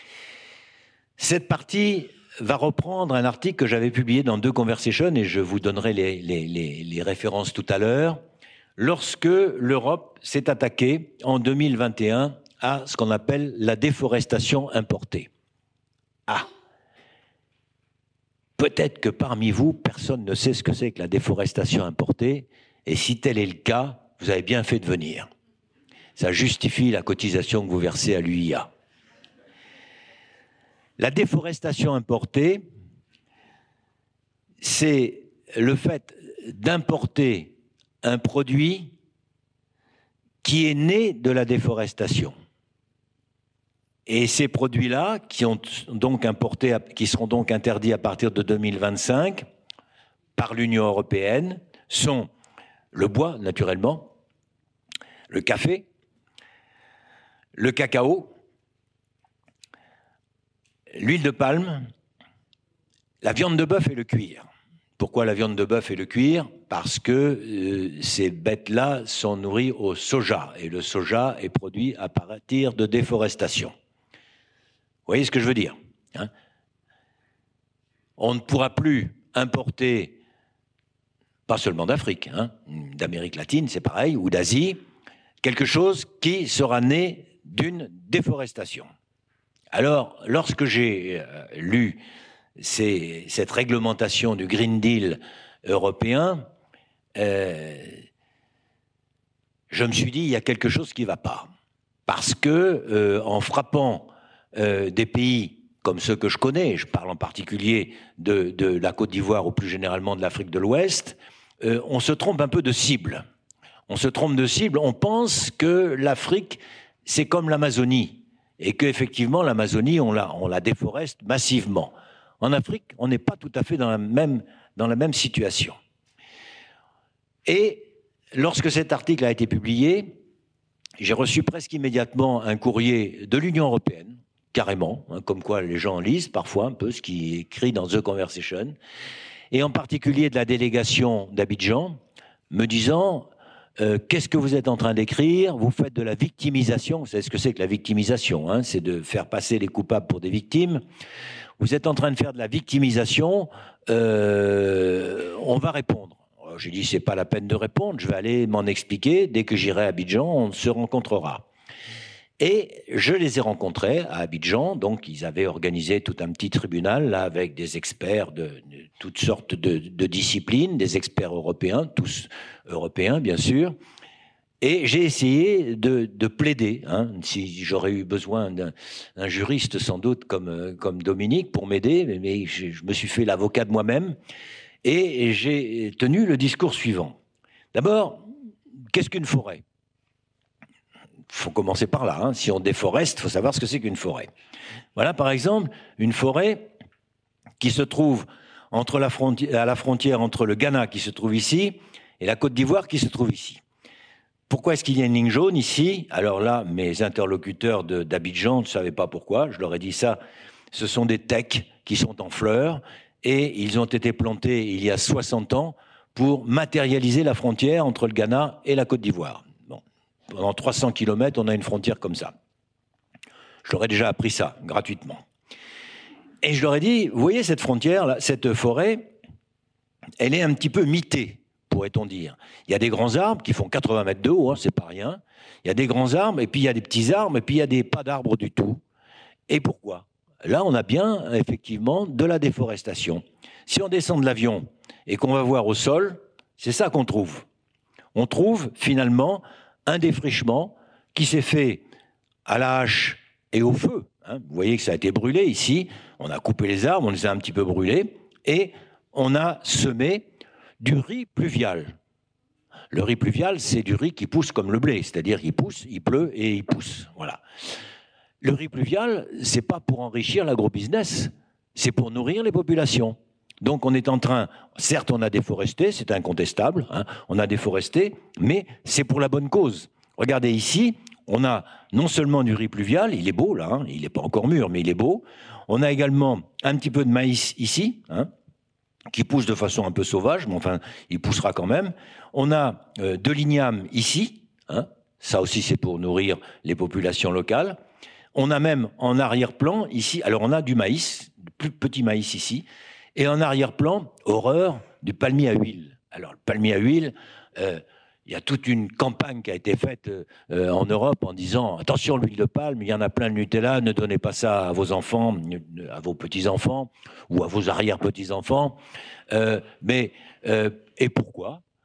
Cette partie va reprendre un article que j'avais publié dans Deux Conversations, et je vous donnerai les références tout à l'heure, lorsque l'Europe s'est attaquée en 2021 à ce qu'on appelle la déforestation importée. Peut-être que parmi vous, personne ne sait ce que c'est que la déforestation importée, et si tel est le cas, vous avez bien fait de venir. Ça justifie la cotisation que vous versez à l'UIA. La déforestation importée, c'est le fait d'importer un produit qui est né de la déforestation. Et ces produits-là, qui seront donc interdits à partir de 2025 par l'Union européenne, sont le bois, naturellement, le café, le cacao, l'huile de palme, la viande de bœuf et le cuir. Pourquoi la viande de bœuf et le cuir? Parce que ces bêtes-là sont nourries au soja, et le soja est produit à partir de déforestation. Vous voyez ce que je veux dire, hein? On ne pourra plus importer, pas seulement d'Afrique, hein, d'Amérique latine, c'est pareil, ou d'Asie, quelque chose qui sera né d'une déforestation. Alors, lorsque j'ai lu cette réglementation du Green Deal européen, je me suis dit, il y a quelque chose qui ne va pas. Parce que, en frappant des pays comme ceux que je connais, je parle en particulier de la Côte d'Ivoire ou plus généralement de l'Afrique de l'Ouest, on se trompe un peu de cible. On se trompe de cible, on pense que l'Afrique, c'est comme l'Amazonie, et qu'effectivement l'Amazonie, on la déforeste massivement. En Afrique, on n'est pas tout à fait dans la même situation. Et lorsque cet article a été publié, j'ai reçu presque immédiatement un courrier de l'Union européenne, carrément, hein, comme quoi les gens lisent parfois un peu ce qui est écrit dans The Conversation, et en particulier de la délégation d'Abidjan, me disant qu'est-ce que vous êtes en train d'écrire? Vous faites de la victimisation. Vous savez ce que c'est que la victimisation, hein? C'est de faire passer les coupables pour des victimes. Vous êtes en train de faire de la victimisation, on va répondre. J'ai dit, c'est pas la peine de répondre, je vais aller m'en expliquer. Dès que j'irai à Abidjan, on se rencontrera. Et je les ai rencontrés à Abidjan, donc ils avaient organisé tout un petit tribunal là avec des experts de toutes sortes de disciplines, des experts européens, tous européens bien sûr. Et j'ai essayé de plaider, hein, si j'aurais eu besoin d'un juriste sans doute comme Dominique pour m'aider, mais je me suis fait l'avocat de moi-même et j'ai tenu le discours suivant. D'abord, qu'est-ce qu'une forêt? Il faut commencer par là, hein. Si on déforeste, il faut savoir ce que c'est qu'une forêt. Voilà par exemple une forêt qui se trouve à la frontière entre le Ghana qui se trouve ici et la Côte d'Ivoire qui se trouve ici. Pourquoi est-ce qu'il y a une ligne jaune ici? Alors là, mes interlocuteurs d'Abidjan ne savaient pas pourquoi. Je leur ai dit ça. Ce sont des tecs qui sont en fleurs et ils ont été plantés il y a 60 ans pour matérialiser la frontière entre le Ghana et la Côte d'Ivoire. Bon. Pendant 300 kilomètres, on a une frontière comme ça. Je leur ai déjà appris ça, gratuitement. Et je leur ai dit, vous voyez cette frontière, cette forêt, elle est un petit peu mitée, pourrait-on dire. Il y a des grands arbres qui font 80 mètres de haut, hein, c'est pas rien. Il y a des grands arbres, et puis il y a des petits arbres, et puis il y a pas d'arbres du tout. Et pourquoi? Là, on a bien, effectivement, de la déforestation. Si on descend de l'avion et qu'on va voir au sol, c'est ça qu'on trouve. On trouve, finalement, un défrichement qui s'est fait à la hache et au feu. Hein. Vous voyez que ça a été brûlé ici. On a coupé les arbres, on les a un petit peu brûlés, et on a semé du riz pluvial. Le riz pluvial, c'est du riz qui pousse comme le blé, c'est-à-dire qu'il pousse, il pleut et il pousse. Voilà. Le riz pluvial, c'est pas pour enrichir l'agrobusiness, c'est pour nourrir les populations. Donc on est en train, certes on a déforesté, c'est incontestable, hein, on a déforesté, mais c'est pour la bonne cause. Regardez ici, on a non seulement du riz pluvial, il est beau là, hein, il n'est pas encore mûr, mais il est beau. On a également un petit peu de maïs ici, hein, qui pousse de façon un peu sauvage, mais enfin il poussera quand même. On a de l'igname ici, hein, ça aussi c'est pour nourrir les populations locales. On a même en arrière-plan ici, alors on a du maïs, du plus petit maïs ici, et en arrière-plan, horreur, du palmier à huile. Alors, le palmier à huile, il y a toute une campagne qui a été faite en Europe en disant « Attention, l'huile de palme, il y en a plein de Nutella, ne donnez pas ça à vos enfants, à vos petits-enfants ou à vos arrière-petits-enfants. » Et pourquoi?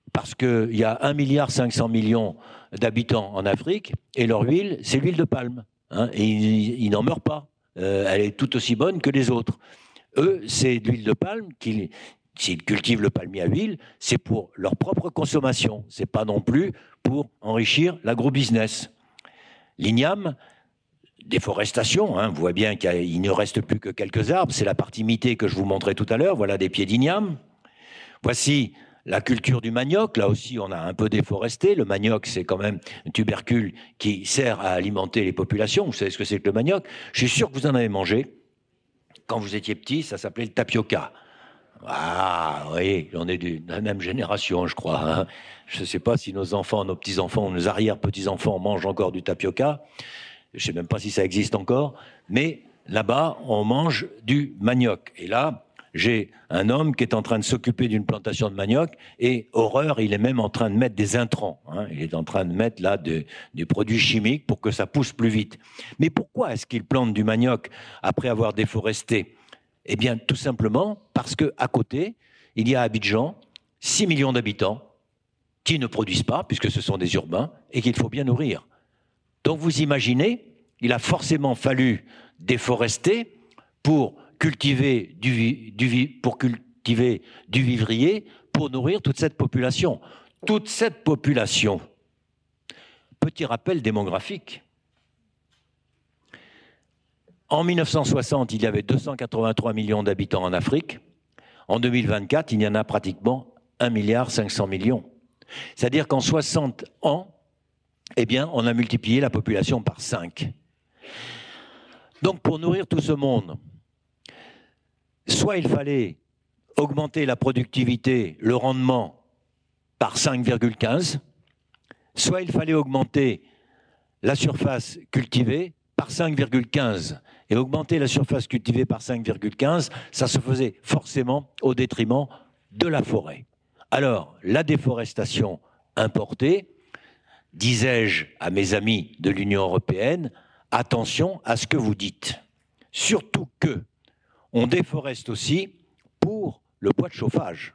parce qu'il y a 1,5 milliard d'habitants en Afrique, et leur huile, c'est l'huile de palme. Hein, et ils n'en meurent pas. Elle est tout aussi bonne que les autres. Eux, c'est de l'huile de palme s'ils cultivent le palmier à huile, c'est pour leur propre consommation. Ce n'est pas non plus pour enrichir l'agro-business. L'igname, déforestation, hein, vous voyez bien qu'il ne reste plus que quelques arbres. C'est la partie mitée que je vous montrais tout à l'heure. Voilà des pieds d'igname. Voici la culture du manioc. Là aussi, on a un peu déforesté. Le manioc, c'est quand même un tubercule qui sert à alimenter les populations. Vous savez ce que c'est que le manioc? Je suis sûr que vous en avez mangé. Quand vous étiez petit, ça s'appelait le tapioca. Ah, oui, on est de la même génération, je crois. Hein. Je ne sais pas si nos enfants, nos petits-enfants, nos arrière-petits-enfants mangent encore du tapioca. Je ne sais même pas si ça existe encore. Mais là-bas, on mange du manioc. Et là, j'ai un homme qui est en train de s'occuper d'une plantation de manioc et, horreur, il est même en train de mettre des intrants. Hein. Il est en train de mettre là du produit chimique pour que ça pousse plus vite. Mais pourquoi est-ce qu'il plante du manioc après avoir déforesté? Eh bien, tout simplement parce qu'à côté, il y a à Abidjan 6 millions d'habitants qui ne produisent pas, puisque ce sont des urbains, et qu'il faut bien nourrir. Donc vous imaginez, il a forcément fallu déforester pour cultiver du vivrier pour nourrir toute cette population. Toute cette population. Petit rappel démographique. En 1960, il y avait 283 millions d'habitants en Afrique. En 2024, il y en a pratiquement 1,5 milliard. C'est-à-dire qu'en 60 ans, eh bien, on a multiplié la population par 5. Donc, pour nourrir tout ce monde, soit il fallait augmenter la productivité, le rendement par 5,15, soit il fallait augmenter la surface cultivée par 5,15. Et augmenter la surface cultivée par 5,15, ça se faisait forcément au détriment de la forêt. Alors, la déforestation importée, disais-je à mes amis de l'Union européenne, attention à ce que vous dites. Surtout que on déforeste aussi pour le bois de chauffage.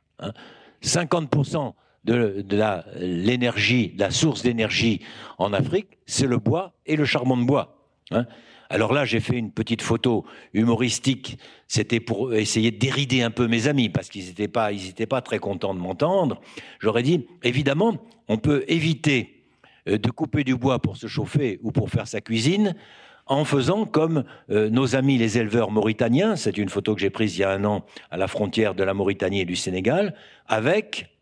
50% de l'énergie, de la source d'énergie en Afrique, c'est le bois et le charbon de bois. Alors là, j'ai fait une petite photo humoristique. C'était pour essayer de dérider un peu mes amis, parce qu'ils n'étaient pas très contents de m'entendre. J'aurais dit, évidemment, on peut éviter de couper du bois pour se chauffer ou pour faire sa cuisine, en faisant comme nos amis les éleveurs mauritaniens, c'est une photo que j'ai prise il y a 1 an à la frontière de la Mauritanie et du Sénégal, avec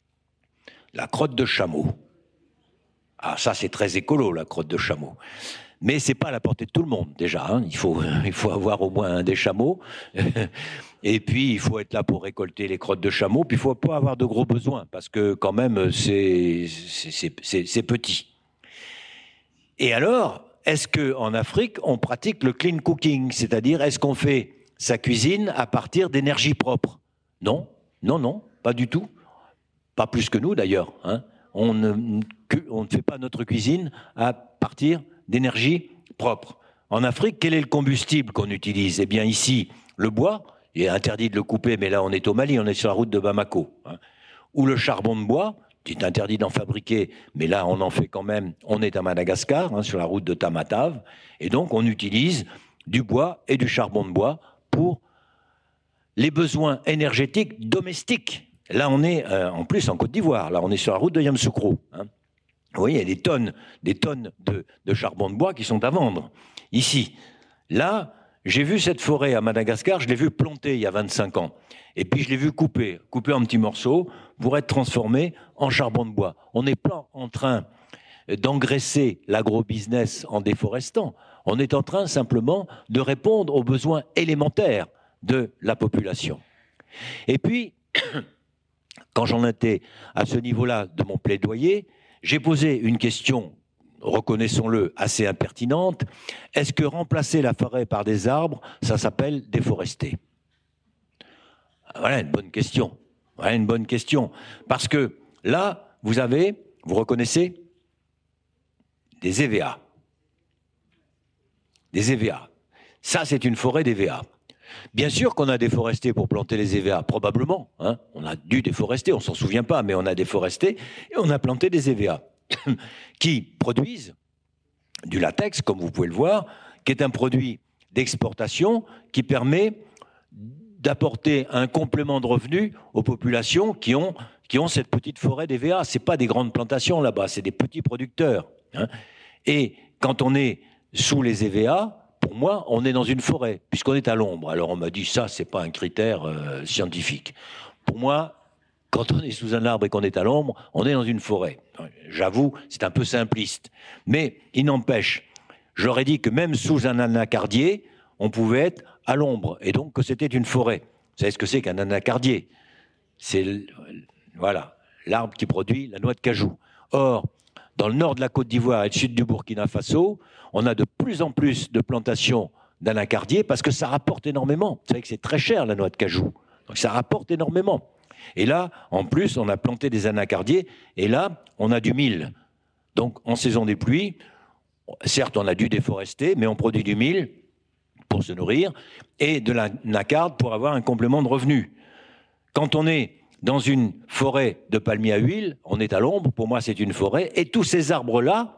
la crotte de chameau. Ah, ça c'est très écolo, la crotte de chameau. Mais c'est pas à la portée de tout le monde, déjà. Hein. Il faut avoir au moins un des chameaux. Et puis, il faut être là pour récolter les crottes de chameau. Puis, il faut pas avoir de gros besoins, parce que quand même, c'est petit. Et alors, est-ce qu'en Afrique, on pratique le clean cooking? C'est-à-dire, est-ce qu'on fait sa cuisine à partir d'énergie propre? Non, non, non, pas du tout. Pas plus que nous, d'ailleurs. Hein. On ne fait pas notre cuisine à partir d'énergie propre. En Afrique, quel est le combustible qu'on utilise? Eh bien ici, le bois, il est interdit de le couper, mais là on est au Mali, on est sur la route de Bamako. Hein. Ou le charbon de bois, qui est interdit d'en fabriquer, mais là on en fait quand même, on est à Madagascar, hein, sur la route de Tamatave, et donc on utilise du bois et du charbon de bois pour les besoins énergétiques domestiques. Là on est en plus en Côte d'Ivoire, là on est sur la route de Yamoussoukro. Hein. Vous voyez, il y a des tonnes de charbon de bois qui sont à vendre. Ici, là, j'ai vu cette forêt à Madagascar, je l'ai vue plantée il y a 25 ans. Et puis je l'ai vue coupée en petits morceaux pour être transformée en charbon de bois. On n'est pas en train d'engraisser l'agro-business en déforestant. On est en train simplement de répondre aux besoins élémentaires de la population. Et puis, quand j'en étais à ce niveau-là de mon plaidoyer, j'ai posé une question, reconnaissons-le, assez impertinente. Est-ce que remplacer la forêt par des arbres, ça s'appelle déforester? Voilà une bonne question. Voilà une bonne question. Parce que là, vous reconnaissez des EVA. Des EVA. Ça, c'est une forêt d'EVA. Bien sûr qu'on a déforesté pour planter les EVA, probablement. Hein. On a dû déforester, on s'en souvient pas, mais on a déforesté et on a planté des EVA qui produisent du latex, comme vous pouvez le voir, qui est un produit d'exportation qui permet d'apporter un complément de revenus aux populations qui ont cette petite forêt d'EVA. Ce n'est pas des grandes plantations là-bas, c'est des petits producteurs. Hein. Et quand on est sous les EVA, pour moi, on est dans une forêt, puisqu'on est à l'ombre. Alors on m'a dit, ça, c'est pas un critère scientifique. Pour moi, quand on est sous un arbre et qu'on est à l'ombre, on est dans une forêt. J'avoue, c'est un peu simpliste. Mais il n'empêche, j'aurais dit que même sous un anacardier, on pouvait être à l'ombre, et donc que c'était une forêt. Vous savez ce que c'est qu'un anacardier? C'est, voilà, l'arbre qui produit la noix de cajou. Or, dans le nord de la Côte d'Ivoire et le sud du Burkina Faso, on a de plus en plus de plantations d'anacardiers parce que ça rapporte énormément. Vous savez que c'est très cher la noix de cajou, donc ça rapporte énormément. Et là, en plus, on a planté des anacardiers et là, on a du mil. Donc, en saison des pluies, certes, on a dû déforester, mais on produit du mil pour se nourrir et de l'anacarde pour avoir un complément de revenus. Quand on est dans une forêt de palmiers à huile, on est à l'ombre, pour moi c'est une forêt, et tous ces arbres-là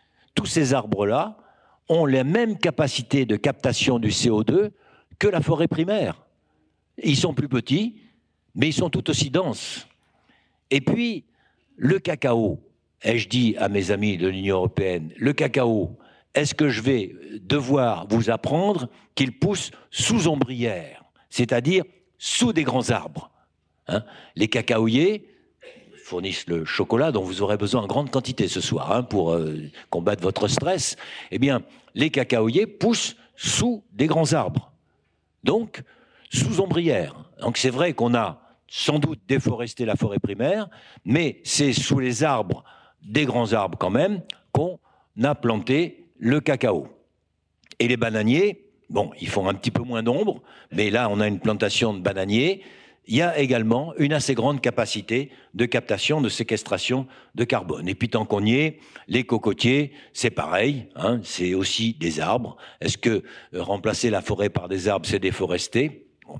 ont la même capacité de captation du CO2 que la forêt primaire. Ils sont plus petits, mais ils sont tout aussi denses. Et puis, le cacao, ai-je dit à mes amis de l'Union européenne, le cacao, est-ce que je vais devoir vous apprendre qu'il pousse sous ombrière, c'est-à-dire sous des grands arbres? Hein, les cacaoyers fournissent le chocolat dont vous aurez besoin en grande quantité ce soir pour combattre votre stress. Eh bien, les cacaoyers poussent sous des grands arbres, donc sous ombrière. Donc c'est vrai qu'on a sans doute déforesté la forêt primaire, mais c'est sous les arbres, des grands arbres quand même, qu'on a planté le cacao. Et les bananiers, bon, ils font un petit peu moins d'ombre, mais là on a une plantation de bananiers. Il y a également une assez grande capacité de captation, de séquestration de carbone. Et puis tant qu'on y est, les cocotiers, c'est pareil, hein, c'est aussi des arbres. Est-ce que remplacer la forêt par des arbres, c'est déforester? Bon.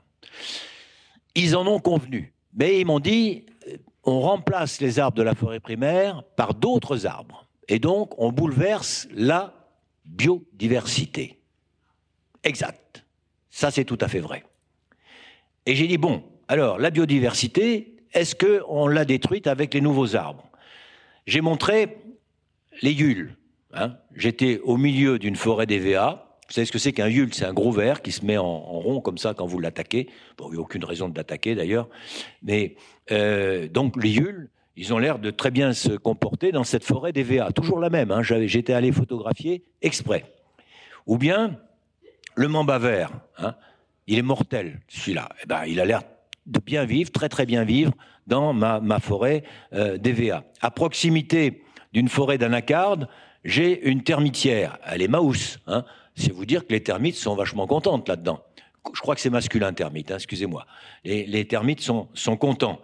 Ils en ont convenu, mais ils m'ont dit, on remplace les arbres de la forêt primaire par d'autres arbres. Et donc, on bouleverse la biodiversité. Exact. Ça, c'est tout à fait vrai. Et j'ai dit, bon, alors, la biodiversité, est-ce qu'on l'a détruite avec les nouveaux arbres? J'ai montré les yules. Hein. J'étais au milieu d'une forêt d'EVA. Vous savez ce que c'est qu'un yule? C'est un gros ver qui se met en rond comme ça quand vous l'attaquez. Bon, il n'y a aucune raison de l'attaquer d'ailleurs. Mais donc les yules, ils ont l'air de très bien se comporter dans cette forêt d'EVA. Toujours la même. Hein. J'étais allé photographier exprès. Ou bien le mamba vert. Hein. Il est mortel, celui-là. Eh ben, il a l'air de bien vivre, très très bien vivre dans ma forêt d'EVA. À proximité d'une forêt d'anacarde, j'ai une termitière. Elle est maousse. Hein. C'est vous dire que les termites sont vachement contentes là-dedans. Je crois que c'est masculin, termite, hein, excusez-moi. Les termites sont contents.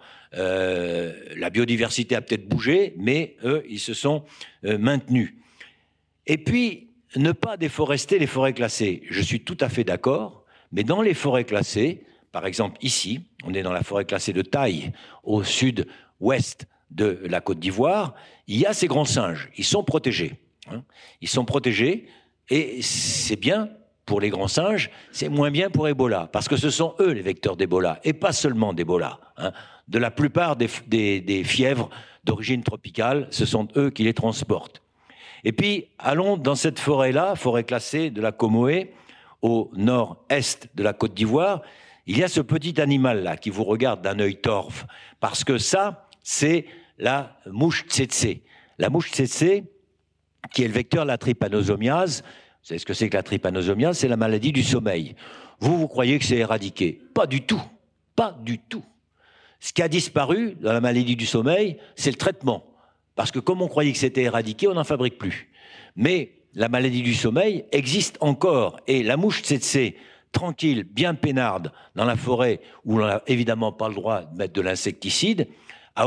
La biodiversité a peut-être bougé, mais eux, ils se sont maintenus. Et puis, ne pas déforester les forêts classées. Je suis tout à fait d'accord, mais dans les forêts classées, par exemple ici, on est dans la forêt classée de Taille, au sud-ouest de la Côte d'Ivoire, il y a ces grands singes, ils sont protégés. Hein. Ils sont protégés et c'est bien pour les grands singes, c'est moins bien pour Ebola, parce que ce sont eux les vecteurs d'Ebola, et pas seulement d'Ebola. Hein. De la plupart des fièvres d'origine tropicale, ce sont eux qui les transportent. Et puis, allons dans cette forêt-là, forêt classée de la Comoé, au nord-est de la Côte d'Ivoire, il y a ce petit animal-là qui vous regarde d'un œil torve, parce que ça, c'est la mouche tsetse. La mouche tsetse, qui est le vecteur de la trypanosomiase. Vous savez ce que c'est que la trypanosomiase? C'est la maladie du sommeil. Vous croyez que c'est éradiqué? Pas du tout. Pas du tout. Ce qui a disparu dans la maladie du sommeil, c'est le traitement. Parce que comme on croyait que c'était éradiqué, on n'en fabrique plus. Mais la maladie du sommeil existe encore. Et la mouche tsetse, tranquille, bien peinarde, dans la forêt, où on n'a évidemment pas le droit de mettre de l'insecticide, ou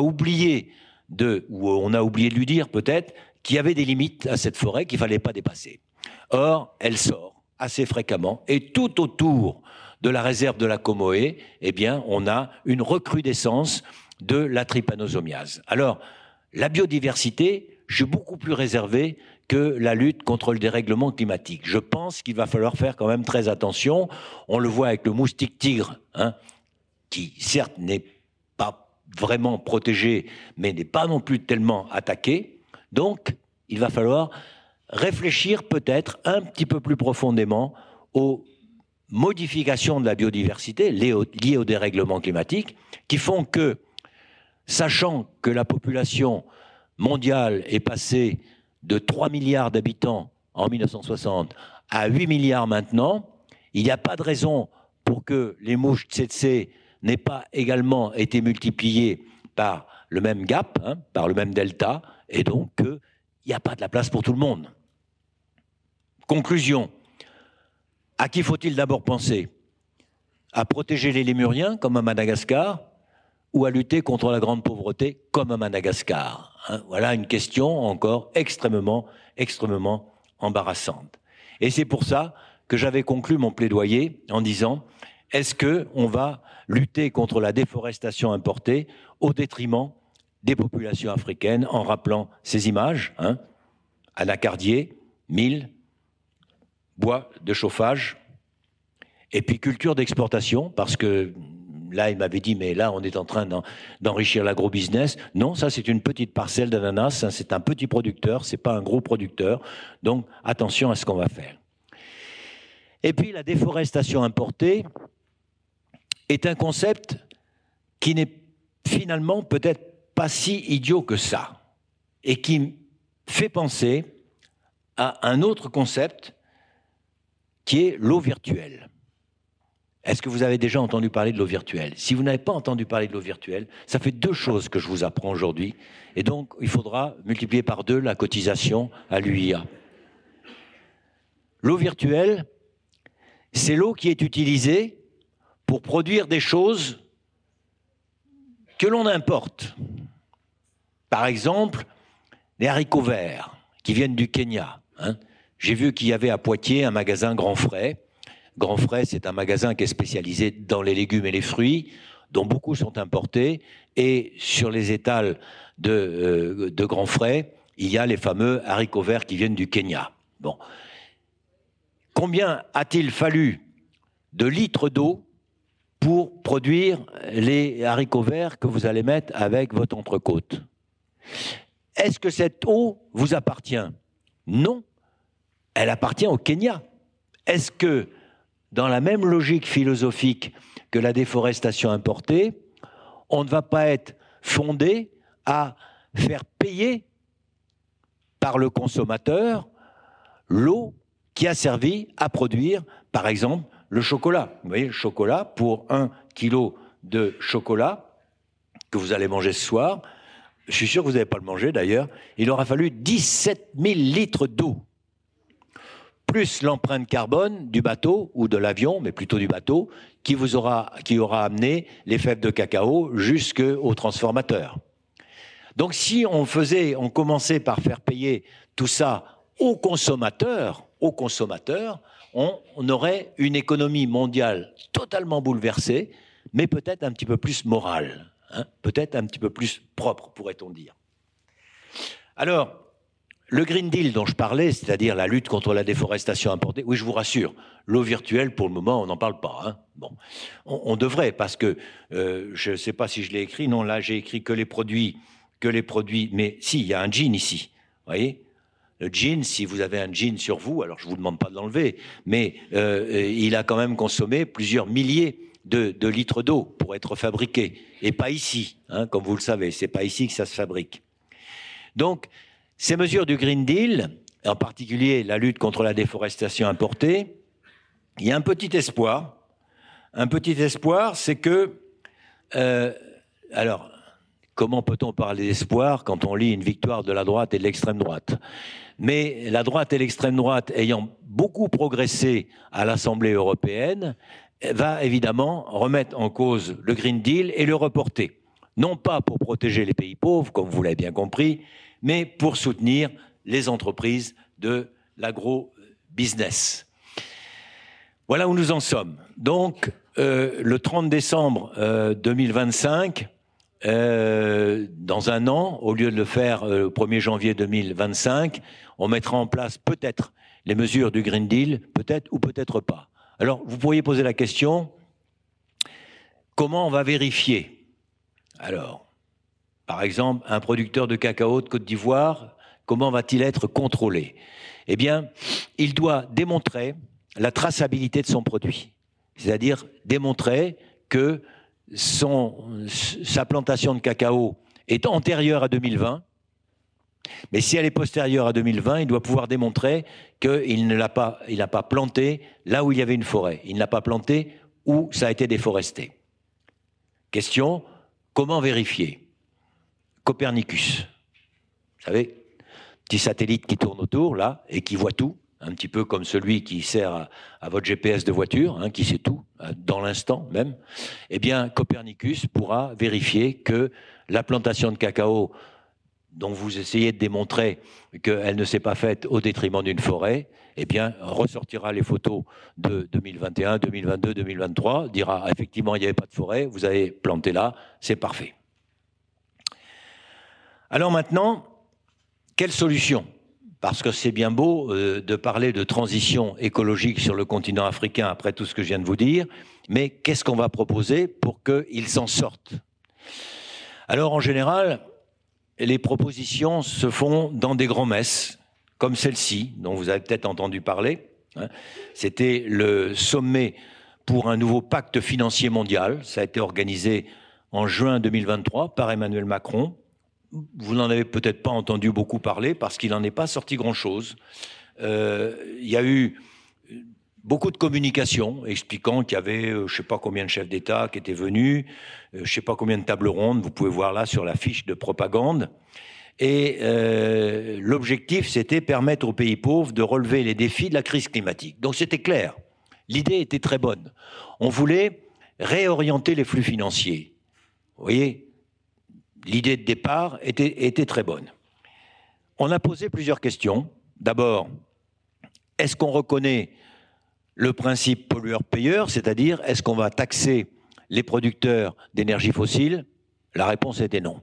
on a oublié de lui dire peut-être, qu'il y avait des limites à cette forêt qu'il ne fallait pas dépasser. Or, elle sort assez fréquemment, et tout autour de la réserve de la Comoé, eh bien, on a une recrudescence de la trypanosomiase. Alors, la biodiversité, je suis beaucoup plus réservé que la lutte contre le dérèglement climatique. Je pense qu'il va falloir faire quand même très attention. On le voit avec le moustique tigre, hein, qui certes n'est pas vraiment protégé, mais n'est pas non plus tellement attaqué. Donc, il va falloir réfléchir peut-être un petit peu plus profondément aux modifications de la biodiversité liées au dérèglement climatique, qui font que, sachant que la population mondiale est passée de 3 milliards d'habitants en 1960 à 8 milliards maintenant, il n'y a pas de raison pour que les mouches tsetse n'aient pas également été multipliées par le même gap, hein, par le même delta, et donc il n'y a pas de la place pour tout le monde. Conclusion. À qui faut-il d'abord penser? À protéger les lémuriens, comme à Madagascar, ou à lutter contre la grande pauvreté, comme à Madagascar, hein? Voilà une question encore extrêmement embarrassante. Et c'est pour ça que j'avais conclu mon plaidoyer en disant, est-ce qu'on va lutter contre la déforestation importée au détriment des populations africaines, en rappelant ces images, hein, anacardier, mil, bois de chauffage, et puis culture d'exportation, parce que là, il m'avait dit, mais là, on est en train d'enrichir l'agro-business. Non, ça, c'est une petite parcelle d'ananas, hein, c'est un petit producteur, c'est pas un gros producteur, donc attention à ce qu'on va faire. Et puis, la déforestation importée est un concept qui n'est finalement peut-être pas si idiot que ça, et qui fait penser à un autre concept qui est l'eau virtuelle. Est-ce que vous avez déjà entendu parler de l'eau virtuelle? Si vous n'avez pas entendu parler de l'eau virtuelle, ça fait 2 choses que je vous apprends aujourd'hui, et donc il faudra multiplier par 2 la cotisation à l'UIA. L'eau virtuelle, c'est l'eau qui est utilisée pour produire des choses que l'on importe. Par exemple, les haricots verts qui viennent du Kenya, hein. J'ai vu qu'il y avait à Poitiers un magasin Grand Frais. Grand Frais, c'est un magasin qui est spécialisé dans les légumes et les fruits, dont beaucoup sont importés. Et sur les étals de Grand Frais, il y a les fameux haricots verts qui viennent du Kenya. Bon. Combien a-t-il fallu de litres d'eau pour produire les haricots verts que vous allez mettre avec votre entrecôte? Est-ce que cette eau vous appartient? Non. Elle appartient au Kenya. Est-ce que, dans la même logique philosophique que la déforestation importée, on ne va pas être fondé à faire payer par le consommateur l'eau qui a servi à produire, par exemple, le chocolat? Vous voyez, le chocolat, pour 1 kilo de chocolat que vous allez manger ce soir, je suis sûr que vous n'allez pas le manger d'ailleurs, il aura fallu 17 000 litres d'eau, plus l'empreinte carbone du bateau ou de l'avion, mais plutôt du bateau, qui aura amené les fèves de cacao jusqu'au transformateur. Donc si on commençait par faire payer tout ça aux consommateurs, on aurait une économie mondiale totalement bouleversée, mais peut-être un petit peu plus morale, hein, peut-être un petit peu plus propre, pourrait-on dire. Alors, le Green Deal dont je parlais, c'est-à-dire la lutte contre la déforestation importée, oui, je vous rassure, l'eau virtuelle, pour le moment, on n'en parle pas. Hein. Bon, on devrait, parce que, je ne sais pas si je l'ai écrit, non, là, j'ai écrit que les produits, mais si, il y a un jean ici, vous voyez? Le jean, si vous avez un jean sur vous, alors je ne vous demande pas de l'enlever, mais il a quand même consommé plusieurs milliers de litres d'eau pour être fabriqué, et pas ici, hein, comme vous le savez, c'est pas ici que ça se fabrique. Donc, ces mesures du Green Deal, en particulier la lutte contre la déforestation importée, il y a un petit espoir. Un petit espoir, c'est que... alors, comment peut-on parler d'espoir quand on lit une victoire de la droite et de l'extrême droite? Mais la droite et l'extrême droite, ayant beaucoup progressé à l'Assemblée européenne, va évidemment remettre en cause le Green Deal et le reporter. Non pas pour protéger les pays pauvres, comme vous l'avez bien compris, mais pour soutenir les entreprises de l'agro-business. Voilà où nous en sommes. Donc, le 30 décembre 2025, dans un an, au lieu de le faire le 1er janvier 2025, on mettra en place peut-être les mesures du Green Deal, peut-être ou peut-être pas. Alors, vous pourriez poser la question, comment on va vérifier? Alors, par exemple, un producteur de cacao de Côte d'Ivoire, comment va-t-il être contrôlé? Eh bien, il doit démontrer la traçabilité de son produit, c'est-à-dire démontrer que sa plantation de cacao est antérieure à 2020, mais si elle est postérieure à 2020, il doit pouvoir démontrer qu'il n'a pas planté là où il y avait une forêt, il n'a pas planté où ça a été déforesté. Question, comment vérifier? Copernicus, vous savez, petit satellite qui tourne autour, là, et qui voit tout, un petit peu comme celui qui sert à votre GPS de voiture, hein, qui sait tout, dans l'instant même. Eh bien, Copernicus pourra vérifier que la plantation de cacao dont vous essayez de démontrer qu'elle ne s'est pas faite au détriment d'une forêt, eh bien, ressortira les photos de 2021, 2022, 2023, dira effectivement il n'y avait pas de forêt, vous avez planté là, c'est parfait. Alors maintenant, quelle solution? Parce que c'est bien beau de parler de transition écologique sur le continent africain après tout ce que je viens de vous dire, mais qu'est-ce qu'on va proposer pour qu'ils s'en sortent? Alors en général, les propositions se font dans des grands-messes, comme celle-ci, dont vous avez peut-être entendu parler. C'était le sommet pour un nouveau pacte financier mondial. Ça a été organisé en juin 2023 par Emmanuel Macron. Vous n'en avez peut-être pas entendu beaucoup parler parce qu'il n'en est pas sorti grand-chose. Il y a eu beaucoup de communication expliquant qu'il y avait je ne sais pas combien de chefs d'État qui étaient venus, je ne sais pas combien de tables rondes, vous pouvez voir là sur la fiche de propagande. Et l'objectif, c'était permettre aux pays pauvres de relever les défis de la crise climatique. Donc c'était clair, l'idée était très bonne. On voulait réorienter les flux financiers. Vous voyez, l'idée de départ était très bonne. On a posé plusieurs questions. D'abord, est-ce qu'on reconnaît le principe pollueur-payeur, c'est-à-dire est-ce qu'on va taxer les producteurs d'énergie fossile? La réponse était non.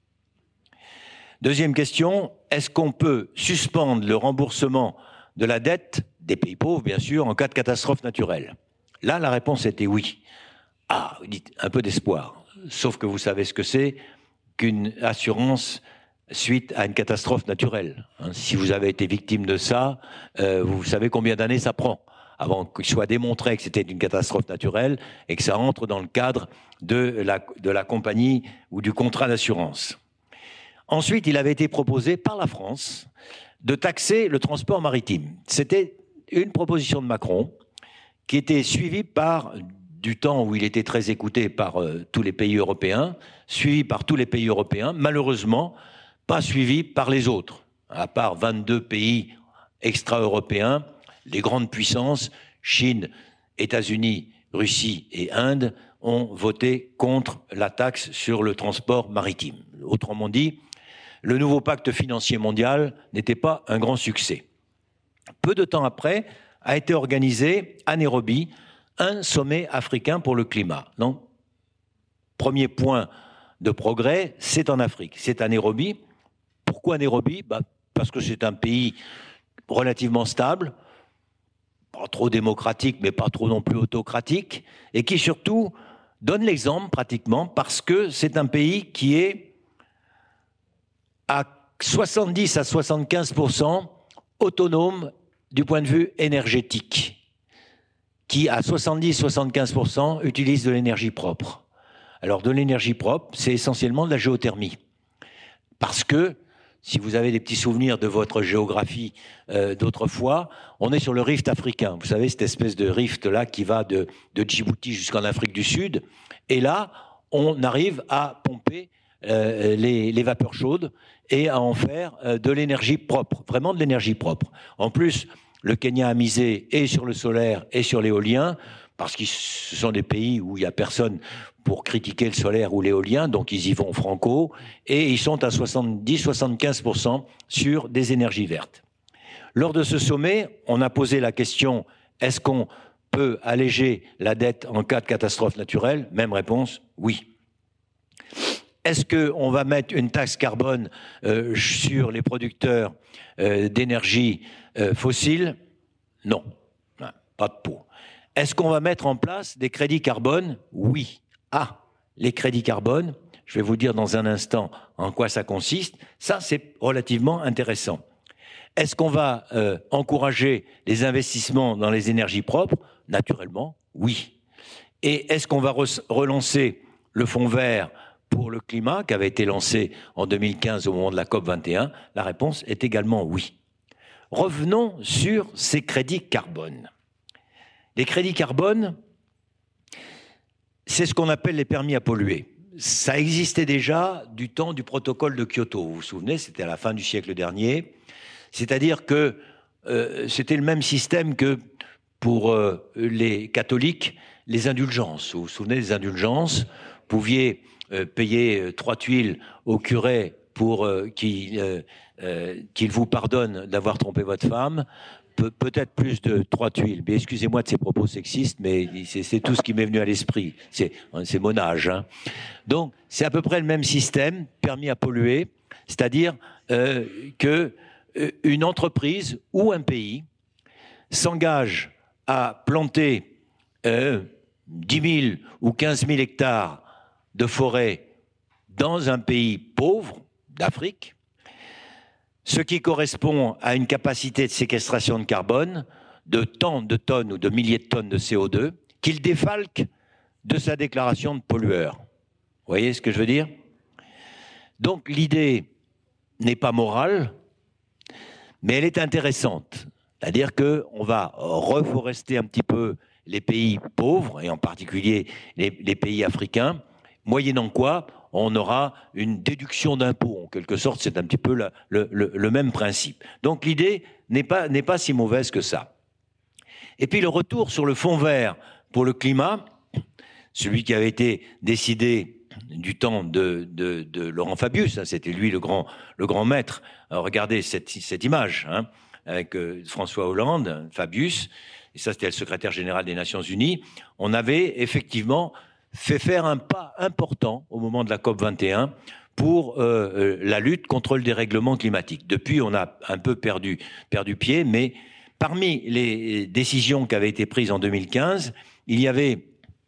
Deuxième question, est-ce qu'on peut suspendre le remboursement de la dette des pays pauvres, bien sûr, en cas de catastrophe naturelle? Là, la réponse était oui. Ah, vous dites, un peu d'espoir. Sauf que vous savez ce que c'est qu'une assurance suite à une catastrophe naturelle. Si vous avez été victime de ça, vous savez combien d'années ça prend avant qu'il soit démontré que c'était une catastrophe naturelle et que ça entre dans le cadre de la compagnie ou du contrat d'assurance. Ensuite, il avait été proposé par la France de taxer le transport maritime. C'était une proposition de Macron qui était suivie par, du temps où il était très écouté par tous les pays européens, suivi par tous les pays européens, malheureusement pas suivi par les autres, à part 22 pays extra-européens. Les grandes puissances, Chine, États-Unis, Russie et Inde, ont voté contre la taxe sur le transport maritime. Autrement dit, le nouveau pacte financier mondial n'était pas un grand succès. Peu de temps après, a été organisé à Nairobi un sommet africain pour le climat. Donc, premier point de progrès, c'est en Afrique, c'est à Nairobi. Pourquoi Nairobi? Parce que c'est un pays relativement stable, pas trop démocratique, mais pas trop non plus autocratique, et qui surtout donne l'exemple pratiquement parce que c'est un pays qui est à 70 à 75% autonome du point de vue énergétique, qui à 70-75% utilise de l'énergie propre. Alors de l'énergie propre, c'est essentiellement de la géothermie. Parce que, si vous avez des petits souvenirs de votre géographie d'autrefois, on est sur le rift africain. Vous savez, cette espèce de rift-là qui va de Djibouti jusqu'en Afrique du Sud. Et là, on arrive à pomper les vapeurs chaudes et à en faire de l'énergie propre, vraiment de l'énergie propre. En plus, le Kenya a misé et sur le solaire et sur l'éolien, parce que ce sont des pays où il n'y a personne pour critiquer le solaire ou l'éolien, donc ils y vont franco, et ils sont à 70-75% sur des énergies vertes. Lors de ce sommet, on a posé la question, est-ce qu'on peut alléger la dette en cas de catastrophe naturelle? Même réponse, oui. Est-ce qu'on va mettre une taxe carbone sur les producteurs d'énergie fossile? Non, pas de pour. Est-ce qu'on va mettre en place des crédits carbone? Oui. Ah, les crédits carbone, je vais vous dire dans un instant en quoi ça consiste. Ça, c'est relativement intéressant. Est-ce qu'on va encourager les investissements dans les énergies propres? Naturellement, oui. Et est-ce qu'on va relancer le fonds vert pour le climat qui avait été lancé en 2015 au moment de la COP 21? La réponse est également oui. Revenons sur ces crédits carbone. Les crédits carbone, c'est ce qu'on appelle les permis à polluer. Ça existait déjà du temps du protocole de Kyoto. Vous vous souvenez, c'était à la fin du siècle dernier. C'est-à-dire que c'était le même système que pour les catholiques, les indulgences. Vous vous souvenez des indulgences? Vous pouviez payer 3 tuiles au curé pour qu'il vous pardonne d'avoir trompé votre femme. Peut-être plus de 3 tuiles. Mais excusez-moi de ces propos sexistes, mais c'est tout ce qui m'est venu à l'esprit. C'est mon âge. Hein. Donc, c'est à peu près le même système, permis à polluer, c'est-à-dire que une entreprise ou un pays s'engage à planter 10 000 ou 15 000 hectares de forêt dans un pays pauvre d'Afrique, ce qui correspond à une capacité de séquestration de carbone de tant de tonnes ou de milliers de tonnes de CO2 qu'il défalque de sa déclaration de pollueur. Vous voyez ce que je veux dire? Donc l'idée n'est pas morale, mais elle est intéressante. C'est-à-dire qu'on va reforester un petit peu les pays pauvres, et en particulier les pays africains, moyennant quoi on aura une déduction d'impôts. En quelque sorte, c'est un petit peu le même principe. Donc l'idée n'est pas si mauvaise que ça. Et puis le retour sur le fonds vert pour le climat, celui qui avait été décidé du temps de Laurent Fabius, hein, c'était lui le grand maître. Alors, regardez cette image, hein, avec François Hollande, Fabius, et ça c'était le secrétaire général des Nations Unies. On avait effectivement fait faire un pas important au moment de la COP 21 pour la lutte contre le dérèglement climatique. Depuis, on a un peu perdu pied, mais parmi les décisions qui avaient été prises en 2015, il y avait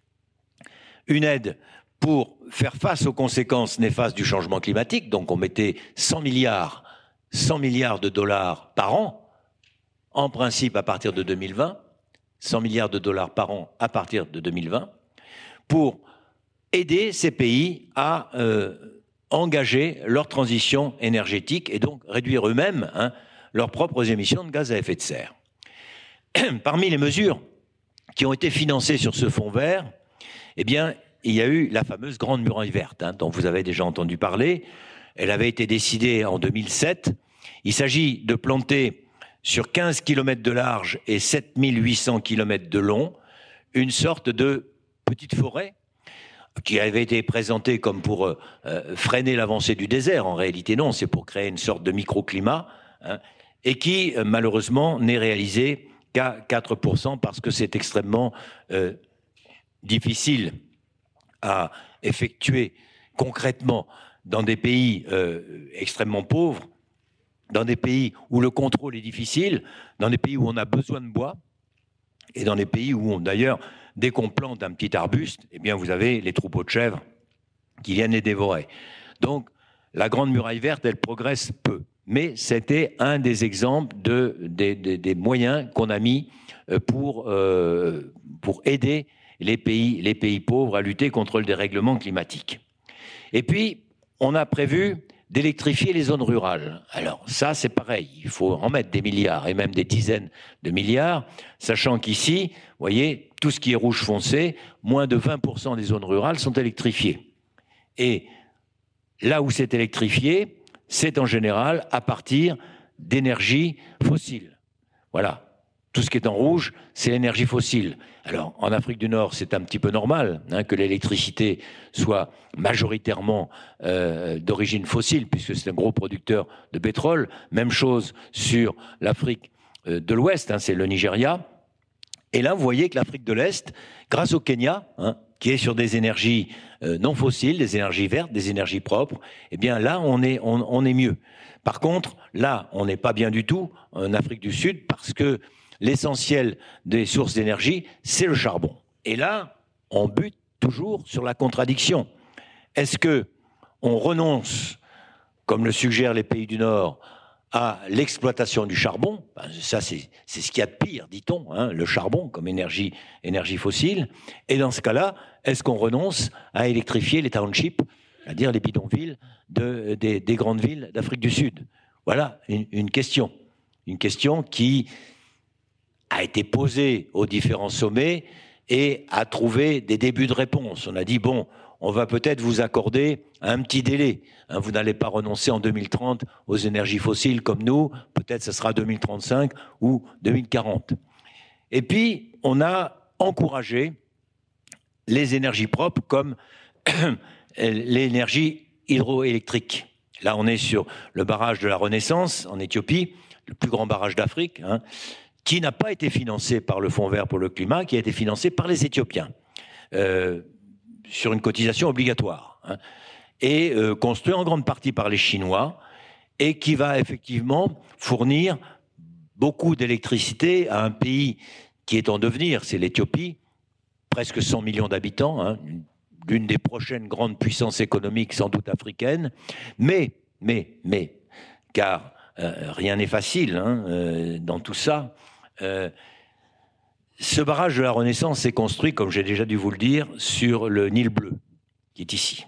une aide pour faire face aux conséquences néfastes du changement climatique. Donc on mettait 100 milliards de dollars par an, en principe à partir de 2020, 100 milliards de dollars par an à partir de 2020, pour aider ces pays à engager leur transition énergétique et donc réduire eux-mêmes leurs propres émissions de gaz à effet de serre. Parmi les mesures qui ont été financées sur ce fonds vert, eh bien, il y a eu la fameuse Grande Muraille Verte, dont vous avez déjà entendu parler. Elle avait été décidée en 2007. Il s'agit de planter sur 15 km de large et 7800 km de long une sorte de petite forêt qui avait été présentée comme pour freiner l'avancée du désert. En réalité, non, c'est pour créer une sorte de microclimat, et qui, malheureusement, n'est réalisée qu'à 4% parce que c'est extrêmement difficile à effectuer concrètement dans des pays extrêmement pauvres, dans des pays où le contrôle est difficile, dans des pays où on a besoin de bois, et dans des pays où, d'ailleurs, dès qu'on plante un petit arbuste, eh bien, vous avez les troupeaux de chèvres qui viennent les dévorer. Donc, la Grande Muraille Verte, elle progresse peu. Mais c'était un des exemples des moyens qu'on a mis pour aider les pays pauvres à lutter contre le dérèglement climatique. Et puis, on a prévu d'électrifier les zones rurales. Alors ça, c'est pareil, il faut en mettre des milliards et même des dizaines de milliards, sachant qu'ici, vous voyez, tout ce qui est rouge foncé, moins de 20% des zones rurales sont électrifiées. Et là où c'est électrifié, c'est en général à partir d'énergie fossile. Voilà. Tout ce qui est en rouge, c'est l'énergie fossile. Alors, en Afrique du Nord, c'est un petit peu normal que l'électricité soit majoritairement d'origine fossile, puisque c'est un gros producteur de pétrole. Même chose sur l'Afrique de l'Ouest, c'est le Nigeria. Et là, vous voyez que l'Afrique de l'Est, grâce au Kenya, qui est sur des énergies non fossiles, des énergies vertes, des énergies propres, eh bien là, on est mieux. Par contre, là, on n'est pas bien du tout en Afrique du Sud parce que l'essentiel des sources d'énergie, c'est le charbon. Et là, on bute toujours sur la contradiction. Est-ce que on renonce, comme le suggèrent les pays du Nord, à l'exploitation du charbon? Ça, c'est ce qu'il y a de pire, dit-on, le charbon comme énergie fossile. Et dans ce cas-là, est-ce qu'on renonce à électrifier les townships, c'est-à-dire les bidonvilles des grandes villes d'Afrique du Sud? Voilà une question. Une question qui a été posée aux différents sommets et a trouvé des débuts de réponse. On a dit, bon, on va peut-être vous accorder un petit délai. Vous n'allez pas renoncer en 2030 aux énergies fossiles comme nous, peut-être ce sera 2035 ou 2040. Et puis, on a encouragé les énergies propres comme l'énergie hydroélectrique. Là, on est sur le barrage de la Renaissance en Éthiopie, le plus grand barrage d'Afrique, qui n'a pas été financé par le Fonds vert pour le climat, qui a été financé par les Éthiopiens, sur une cotisation obligatoire, et construit en grande partie par les Chinois, et qui va effectivement fournir beaucoup d'électricité à un pays qui est en devenir, c'est l'Éthiopie, presque 100 millions d'habitants, l'une des prochaines grandes puissances économiques sans doute africaines, mais, car rien n'est facile dans tout ça, ce barrage de la Renaissance est construit, comme j'ai déjà dû vous le dire, sur le Nil bleu, qui est ici.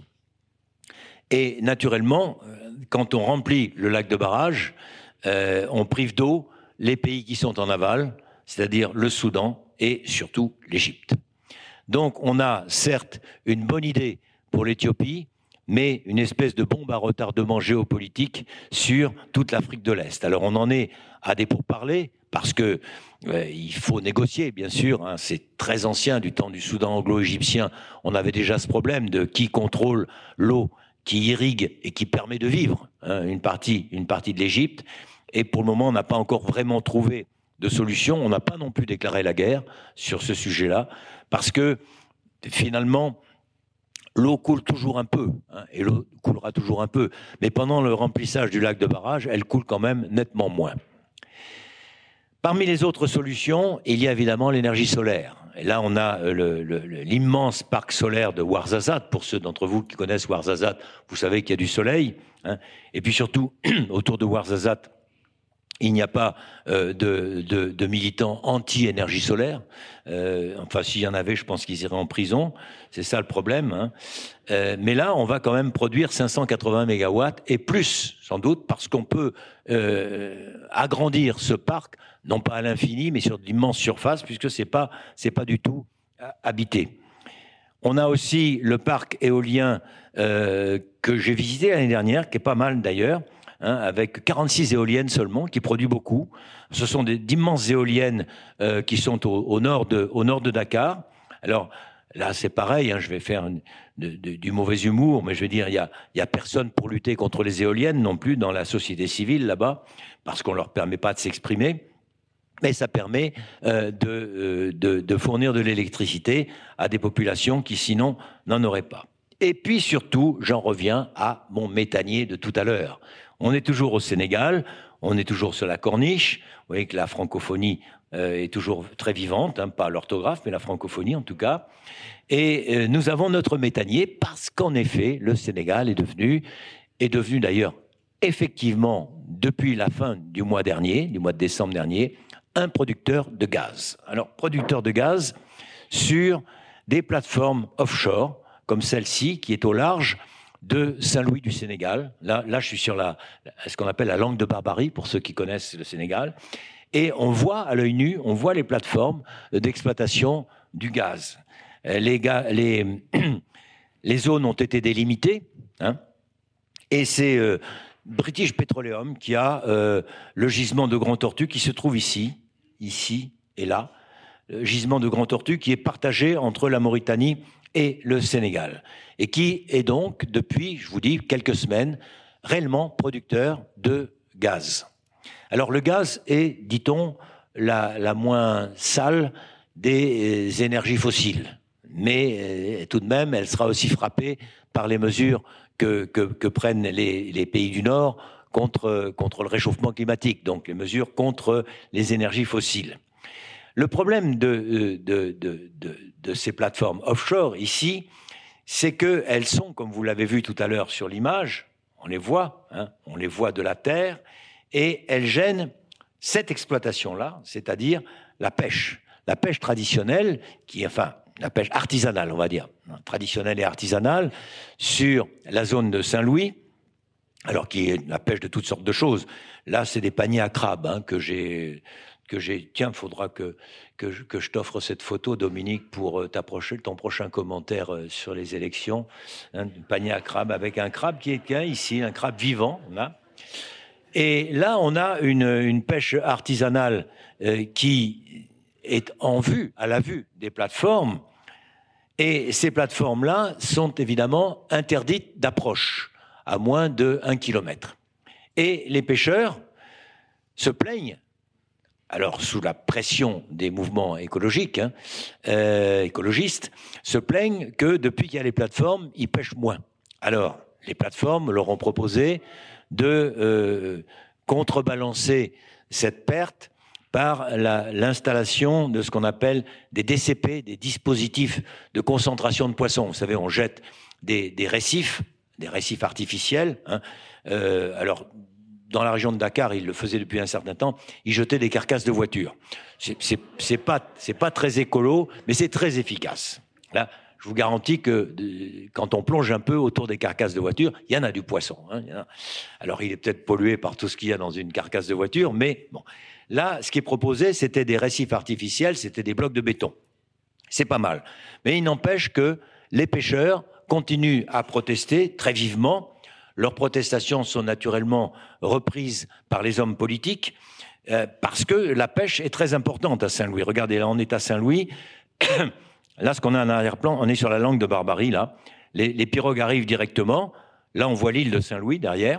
Et naturellement, quand on remplit le lac de barrage, on prive d'eau les pays qui sont en aval, c'est-à-dire le Soudan et surtout l'Égypte. Donc on a certes une bonne idée pour l'Éthiopie, mais une espèce de bombe à retardement géopolitique sur toute l'Afrique de l'Est. Alors on en est à des pourparlers, parce que il faut négocier, bien sûr. C'est très ancien, du temps du Soudan anglo-égyptien. On avait déjà ce problème de qui contrôle l'eau qui irrigue et qui permet de vivre une partie de l'Égypte. Et pour le moment, on n'a pas encore vraiment trouvé de solution. On n'a pas non plus déclaré la guerre sur ce sujet-là, parce que finalement, l'eau coule toujours un peu, et l'eau coulera toujours un peu. Mais pendant le remplissage du lac de barrage, elle coule quand même nettement moins. Parmi les autres solutions, il y a évidemment l'énergie solaire. Et là, on a l'immense parc solaire de Ouarzazate. Pour ceux d'entre vous qui connaissent Ouarzazate, vous savez qu'il y a du soleil. Et puis surtout, autour de Ouarzazate, il n'y a pas de militants anti-énergie solaire. Enfin, s'il y en avait, je pense qu'ils iraient en prison. C'est ça le problème. Mais là, on va quand même produire 580 mégawatts et plus, sans doute, parce qu'on peut agrandir ce parc, non pas à l'infini, mais sur d'immenses surfaces, puisque c'est pas du tout habité. On a aussi le parc éolien que j'ai visité l'année dernière, qui est pas mal d'ailleurs, avec 46 éoliennes seulement, qui produit beaucoup. Ce sont d'immenses éoliennes qui sont au nord de Dakar. Alors là, c'est pareil, je vais faire du mauvais humour, mais je vais dire, il y a personne pour lutter contre les éoliennes non plus dans la société civile là-bas, parce qu'on leur permet pas de s'exprimer. Mais ça permet de fournir de l'électricité à des populations qui sinon n'en auraient pas. Et puis surtout, j'en reviens à mon méthanier de tout à l'heure. On est toujours au Sénégal, on est toujours sur la corniche. Vous voyez que la francophonie est toujours très vivante, pas l'orthographe, mais la francophonie en tout cas. Et nous avons notre méthanier parce qu'en effet, le Sénégal est devenu d'ailleurs effectivement, depuis la fin du mois dernier, du mois de décembre dernier, un producteur de gaz. Alors, producteur de gaz sur des plateformes offshore, comme celle-ci, qui est au large de Saint-Louis du Sénégal. Là, je suis sur ce qu'on appelle la langue de Barbarie, pour ceux qui connaissent le Sénégal. Et on voit à l'œil nu, on voit les plateformes d'exploitation du gaz. Les zones ont été délimitées, et c'est British Petroleum qui a le gisement de Grand Tortue qui se trouve ici et là, le gisement de Grand Tortue qui est partagé entre la Mauritanie et le Sénégal, et qui est donc, depuis, je vous dis, quelques semaines, réellement producteur de gaz. Alors le gaz est, dit-on, la moins sale des énergies fossiles. Mais tout de même, elle sera aussi frappée par les mesures que prennent les pays du Nord contre le réchauffement climatique, donc les mesures contre les énergies fossiles. Le problème de ces plateformes offshore ici, c'est qu'elles sont, comme vous l'avez vu tout à l'heure sur l'image, on les voit de la terre, et elles gênent cette exploitation-là, c'est-à-dire la pêche traditionnelle, la pêche artisanale, on va dire, traditionnelle et artisanale, sur la zone de Saint-Louis, alors qui est la pêche de toutes sortes de choses. Là, c'est des paniers à crabes que j'ai. Tiens, il faudra que je t'offre cette photo, Dominique, pour ton prochain commentaire sur les élections. Un panier à crabes avec un crabe qui est ici, un crabe vivant. Et là, on a une pêche artisanale qui est à la vue des plateformes. Et ces plateformes-là sont évidemment interdites d'approche à moins de 1 kilomètre. Et les pêcheurs se plaignent, alors sous la pression des mouvements écologiques, écologistes, se plaignent que depuis qu'il y a les plateformes, ils pêchent moins. Alors, les plateformes leur ont proposé de contrebalancer cette perte par l'installation de ce qu'on appelle des DCP, des dispositifs de concentration de poissons. Vous savez, on jette des récifs artificiels. Alors, dans la région de Dakar, ils le faisaient depuis un certain temps, ils jetaient des carcasses de voitures. C'est pas très écolo, mais c'est très efficace. Là, je vous garantis que quand on plonge un peu autour des carcasses de voitures, il y en a du poisson. Alors, il est peut-être pollué par tout ce qu'il y a dans une carcasse de voiture, mais bon. Là, ce qui est proposé, c'était des récifs artificiels, c'était des blocs de béton. C'est pas mal. Mais il n'empêche que les pêcheurs continuent à protester très vivement. Leurs protestations sont naturellement reprises par les hommes politiques parce que la pêche est très importante à Saint-Louis. Regardez, là, on est à Saint-Louis. Là, ce qu'on a en arrière-plan, on est sur la langue de Barbarie, là. Les pirogues arrivent directement. Là, on voit l'île de Saint-Louis derrière.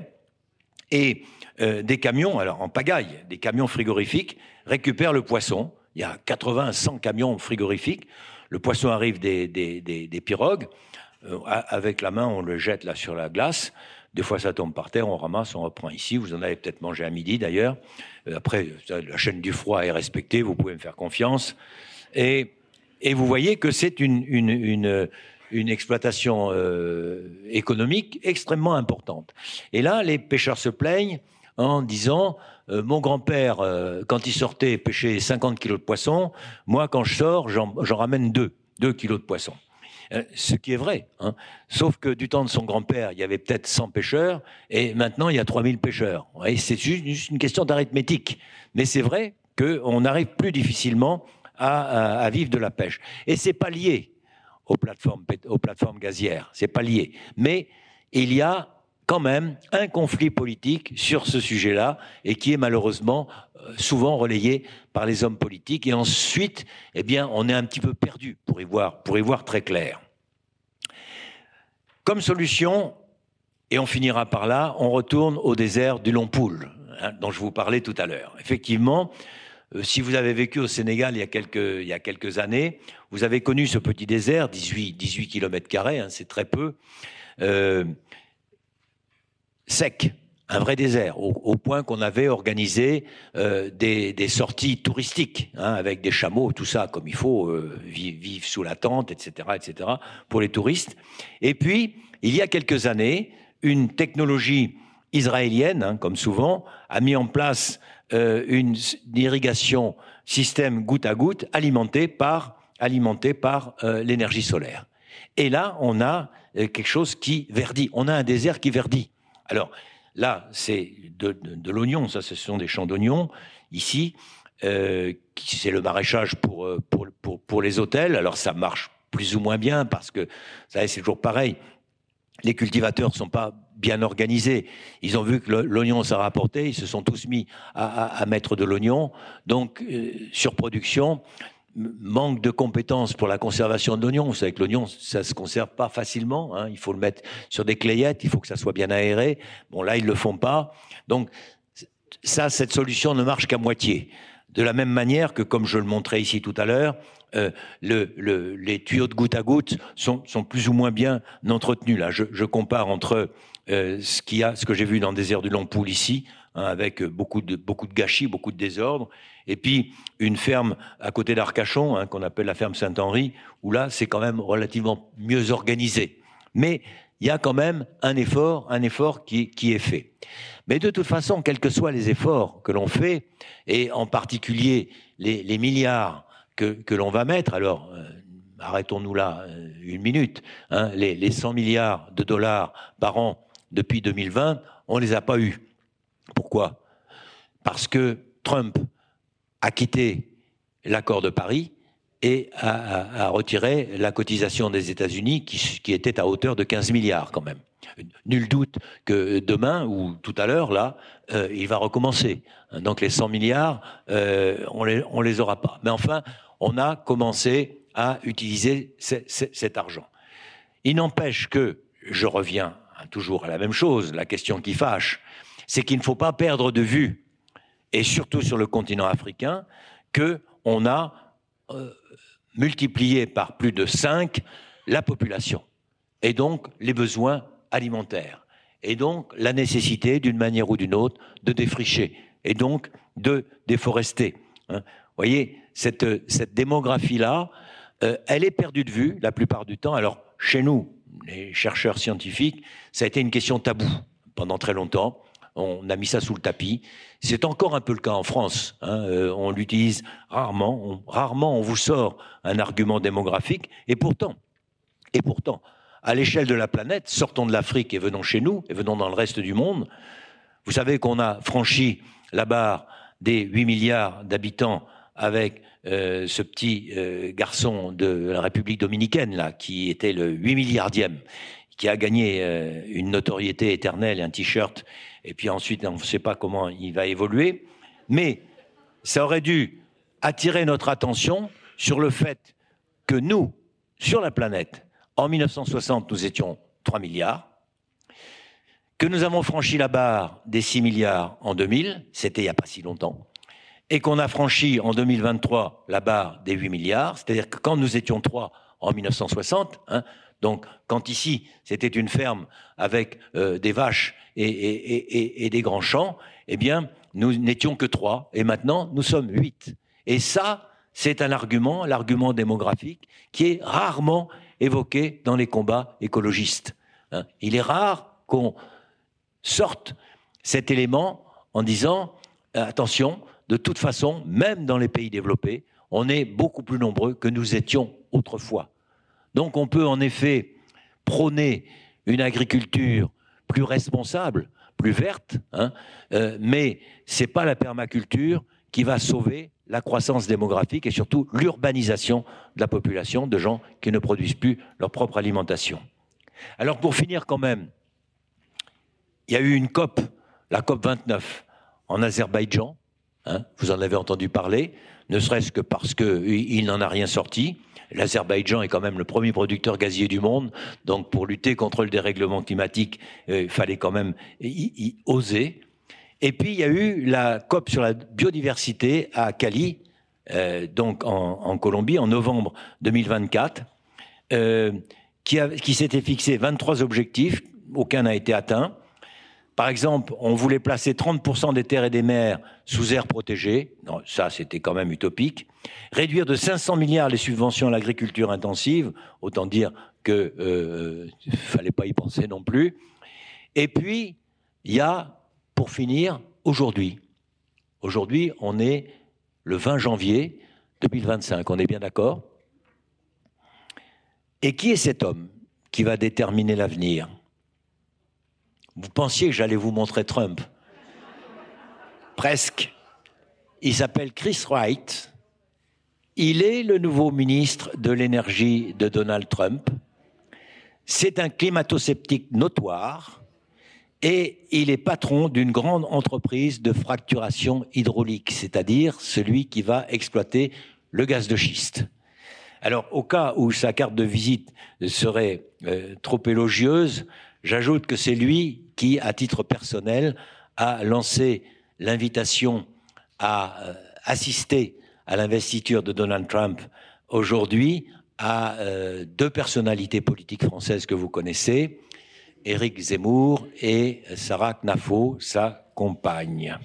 Et des camions, alors en pagaille, des camions frigorifiques récupèrent le poisson. Il y a 80 à 100 camions frigorifiques. Le poisson arrive des pirogues. Avec la main, on le jette là sur la glace. Des fois, ça tombe par terre, on ramasse, on reprend ici. Vous en avez peut-être mangé à midi, d'ailleurs. Après, la chaîne du froid est respectée, vous pouvez me faire confiance. Et vous voyez que c'est une exploitation économique extrêmement importante. Et là, les pêcheurs se plaignent en disant mon grand-père, quand il sortait pêcher 50 kilos de poissons, moi, quand je sors, j'en ramène 2 kilos de poissons. Ce qui est vrai, sauf que du temps de son grand-père, il y avait peut-être 100 pêcheurs, et maintenant, il y a 3000 pêcheurs. C'est juste une question d'arithmétique. Mais c'est vrai qu'on arrive plus difficilement à vivre de la pêche. Et c'est pas lié aux plateformes gazières, c'est pas lié. Mais il y a quand même un conflit politique sur ce sujet-là et qui est malheureusement souvent relayé par les hommes politiques. Et ensuite, eh bien, on est un petit peu perdu pour y voir très clair. Comme solution, et on finira par là, on retourne au désert du Lompoul, dont je vous parlais tout à l'heure. Effectivement, si vous avez vécu au Sénégal il y a quelques années, vous avez connu ce petit désert, 18 km², c'est très peu, sec, un vrai désert, au point qu'on avait organisé des sorties touristiques, avec des chameaux, tout ça, comme il faut, vivre sous la tente, etc., pour les touristes. Et puis, il y a quelques années, une technologie israélienne, comme souvent, a mis en place une irrigation système goutte à goutte alimenté par l'énergie solaire. Et là, on a quelque chose qui verdit. On a un désert qui verdit. Alors là, c'est de l'oignon, ça, ce sont des champs d'oignons. Ici, c'est le maraîchage pour les hôtels. Alors ça marche plus ou moins bien parce que, vous savez, c'est toujours pareil. Les cultivateurs ne sont pas bien organisés. Ils ont vu que l'oignon, ça rapportait. Ils se sont tous mis à mettre de l'oignon. Donc, surproduction, manque de compétences pour la conservation de l'oignon. Vous savez que l'oignon, ça ne se conserve pas facilement. Il faut le mettre sur des clayettes. Il faut que ça soit bien aéré. Bon, là, ils ne le font pas. Donc, cette solution ne marche qu'à moitié. De la même manière que, comme je le montrais ici tout à l'heure, les tuyaux de goutte à goutte sont plus ou moins bien entretenus. Là, je compare entre ce que j'ai vu dans le désert du Longpool ici, hein, avec beaucoup de gâchis, beaucoup de désordre, et puis une ferme à côté d'Arcachon, hein, qu'on appelle la ferme Saint-Henri, où là, c'est quand même relativement mieux organisé. Mais il y a quand même un effort qui est fait. Mais de toute façon, quels que soient les efforts que l'on fait, et en particulier les milliards que l'on va mettre, alors arrêtons-nous là une minute, hein, les 100 milliards de dollars par an depuis 2020, on ne les a pas eus. Pourquoi? Parce que Trump a quitté l'accord de Paris et a retiré la cotisation des États-Unis qui était à hauteur de 15 milliards quand même. Nul doute que demain ou tout à l'heure, là, il va recommencer. Donc les 100 milliards, on les aura pas. Mais enfin, on a commencé à utiliser cet argent. Il n'empêche que, je reviens toujours à la même chose, la question qui fâche, c'est qu'il ne faut pas perdre de vue, et surtout sur le continent africain, qu'on a multiplié par plus de 5 la population, et donc les besoins alimentaires, et donc la nécessité, d'une manière ou d'une autre, de défricher, et donc de déforester. Vous voyez, cette démographie-là, elle est perdue de vue la plupart du temps. Alors, chez nous, les chercheurs scientifiques, ça a été une question taboue pendant très longtemps. On a mis ça sous le tapis. C'est encore un peu le cas en France. On l'utilise rarement. Rarement on vous sort un argument démographique. Et pourtant, à l'échelle de la planète, sortons de l'Afrique et venons chez nous, et venons dans le reste du monde. Vous savez qu'on a franchi la barre des 8 milliards d'habitants avec ce petit garçon de la République dominicaine, là, qui était le 8 milliardième, qui a gagné une notoriété éternelle, un t-shirt, et puis ensuite, on ne sait pas comment il va évoluer. Mais ça aurait dû attirer notre attention sur le fait que nous, sur la planète, en 1960, nous étions 3 milliards, que nous avons franchi la barre des 6 milliards en 2000, c'était il n'y a pas si longtemps, et qu'on a franchi en 2023 la barre des 8 milliards, c'est-à-dire que quand nous étions 3 en 1960, donc quand ici c'était une ferme avec des vaches et des grands champs, eh bien nous n'étions que 3, et maintenant nous sommes 8. Et ça, c'est un argument, l'argument démographique, qui est rarement évoqué dans les combats écologistes. Il est rare qu'on sorte cet élément en disant attention, de toute façon, même dans les pays développés, on est beaucoup plus nombreux que nous étions autrefois. Donc on peut en effet prôner une agriculture plus responsable, plus verte, mais ce n'est pas la permaculture qui va sauver la croissance démographique et surtout l'urbanisation de la population, de gens qui ne produisent plus leur propre alimentation. Alors pour finir quand même, il y a eu une COP, la COP 29, en Azerbaïdjan. Vous en avez entendu parler, ne serait-ce que parce qu'il n'en a rien sorti. L'Azerbaïdjan est quand même le premier producteur gazier du monde, donc pour lutter contre le dérèglement climatique, il fallait quand même y oser. Et puis il y a eu la COP sur la biodiversité à Cali, donc en Colombie, en novembre 2024, qui s'était fixé 23 objectifs, aucun n'a été atteint. Par exemple, on voulait placer 30% des terres et des mers sous aires protégées. Non, ça, c'était quand même utopique. Réduire de 500 milliards les subventions à l'agriculture intensive. Autant dire qu'il ne fallait pas y penser non plus. Et puis, il y a, pour finir, aujourd'hui. Aujourd'hui, on est le 20 janvier 2025. On est bien d'accord? Et qui est cet homme qui va déterminer l'avenir? Vous pensiez que j'allais vous montrer Trump? Presque. Il s'appelle Chris Wright. Il est le nouveau ministre de l'énergie de Donald Trump. C'est un climato-sceptique notoire et il est patron d'une grande entreprise de fracturation hydraulique, c'est-à-dire celui qui va exploiter le gaz de schiste. Alors, au cas où sa carte de visite serait trop élogieuse, j'ajoute que c'est lui qui, à titre personnel, a lancé l'invitation à assister à l'investiture de Donald Trump aujourd'hui à deux personnalités politiques françaises que vous connaissez, Éric Zemmour et Sarah Knafo, sa compagne.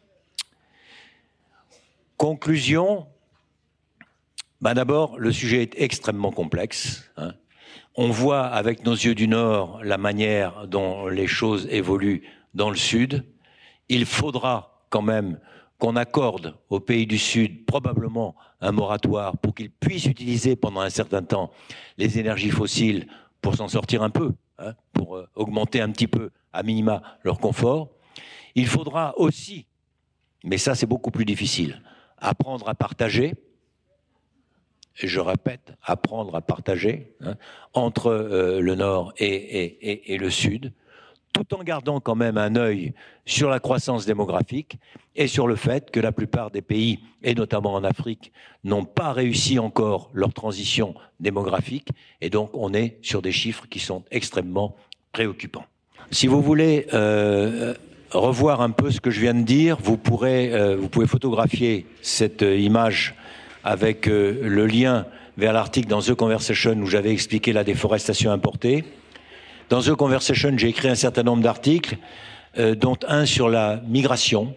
Conclusion, d'abord, le sujet est extrêmement complexe. On voit avec nos yeux du Nord la manière dont les choses évoluent dans le Sud. Il faudra quand même qu'on accorde aux pays du Sud probablement un moratoire pour qu'ils puissent utiliser pendant un certain temps les énergies fossiles pour s'en sortir un peu, pour augmenter un petit peu, à minima, leur confort. Il faudra aussi, mais ça c'est beaucoup plus difficile, apprendre à partager, et je répète, apprendre à partager entre le Nord et le Sud, tout en gardant quand même un œil sur la croissance démographique et sur le fait que la plupart des pays, et notamment en Afrique, n'ont pas réussi encore leur transition démographique, et donc on est sur des chiffres qui sont extrêmement préoccupants. Si vous voulez revoir un peu ce que je viens de dire, vous pouvez photographier cette image avec le lien vers l'article dans The Conversation où j'avais expliqué la déforestation importée. Dans The Conversation, j'ai écrit un certain nombre d'articles, dont un sur la migration,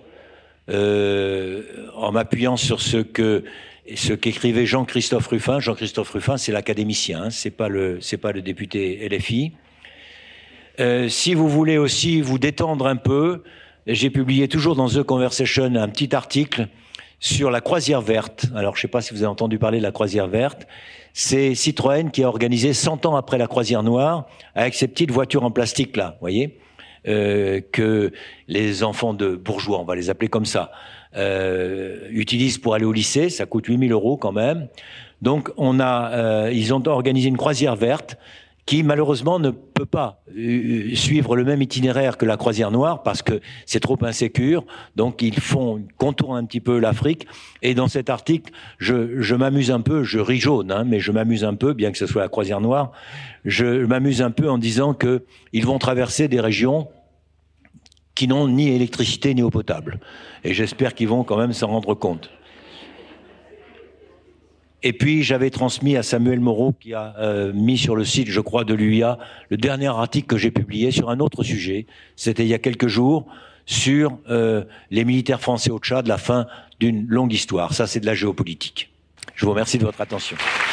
en m'appuyant sur ce qu'écrivait Jean-Christophe Rufin. Jean-Christophe Rufin, c'est l'académicien, c'est pas le député LFI. Si vous voulez aussi vous détendre un peu, j'ai publié toujours dans The Conversation un petit article sur la croisière verte. Alors, je ne sais pas si vous avez entendu parler de la croisière verte. C'est Citroën qui a organisé 100 ans après la croisière noire avec ces petites voitures en plastique là, vous voyez, que les enfants de bourgeois, on va les appeler comme ça, utilisent pour aller au lycée. Ça coûte 8 000 € quand même. Donc, ils ont organisé une croisière verte qui malheureusement ne peut pas suivre le même itinéraire que la croisière noire parce que c'est trop insécure. Donc ils contournent un petit peu l'Afrique. Et dans cet article, je m'amuse un peu, je ris jaune, mais je m'amuse un peu, bien que ce soit la croisière noire, je m'amuse un peu en disant que ils vont traverser des régions qui n'ont ni électricité ni eau potable. Et j'espère qu'ils vont quand même s'en rendre compte. Et puis, j'avais transmis à Samuel Moreau, qui a mis sur le site, je crois, de l'UIA, le dernier article que j'ai publié sur un autre sujet. C'était il y a quelques jours, sur les militaires français au Tchad, la fin d'une longue histoire. Ça, c'est de la géopolitique. Je vous remercie de votre attention.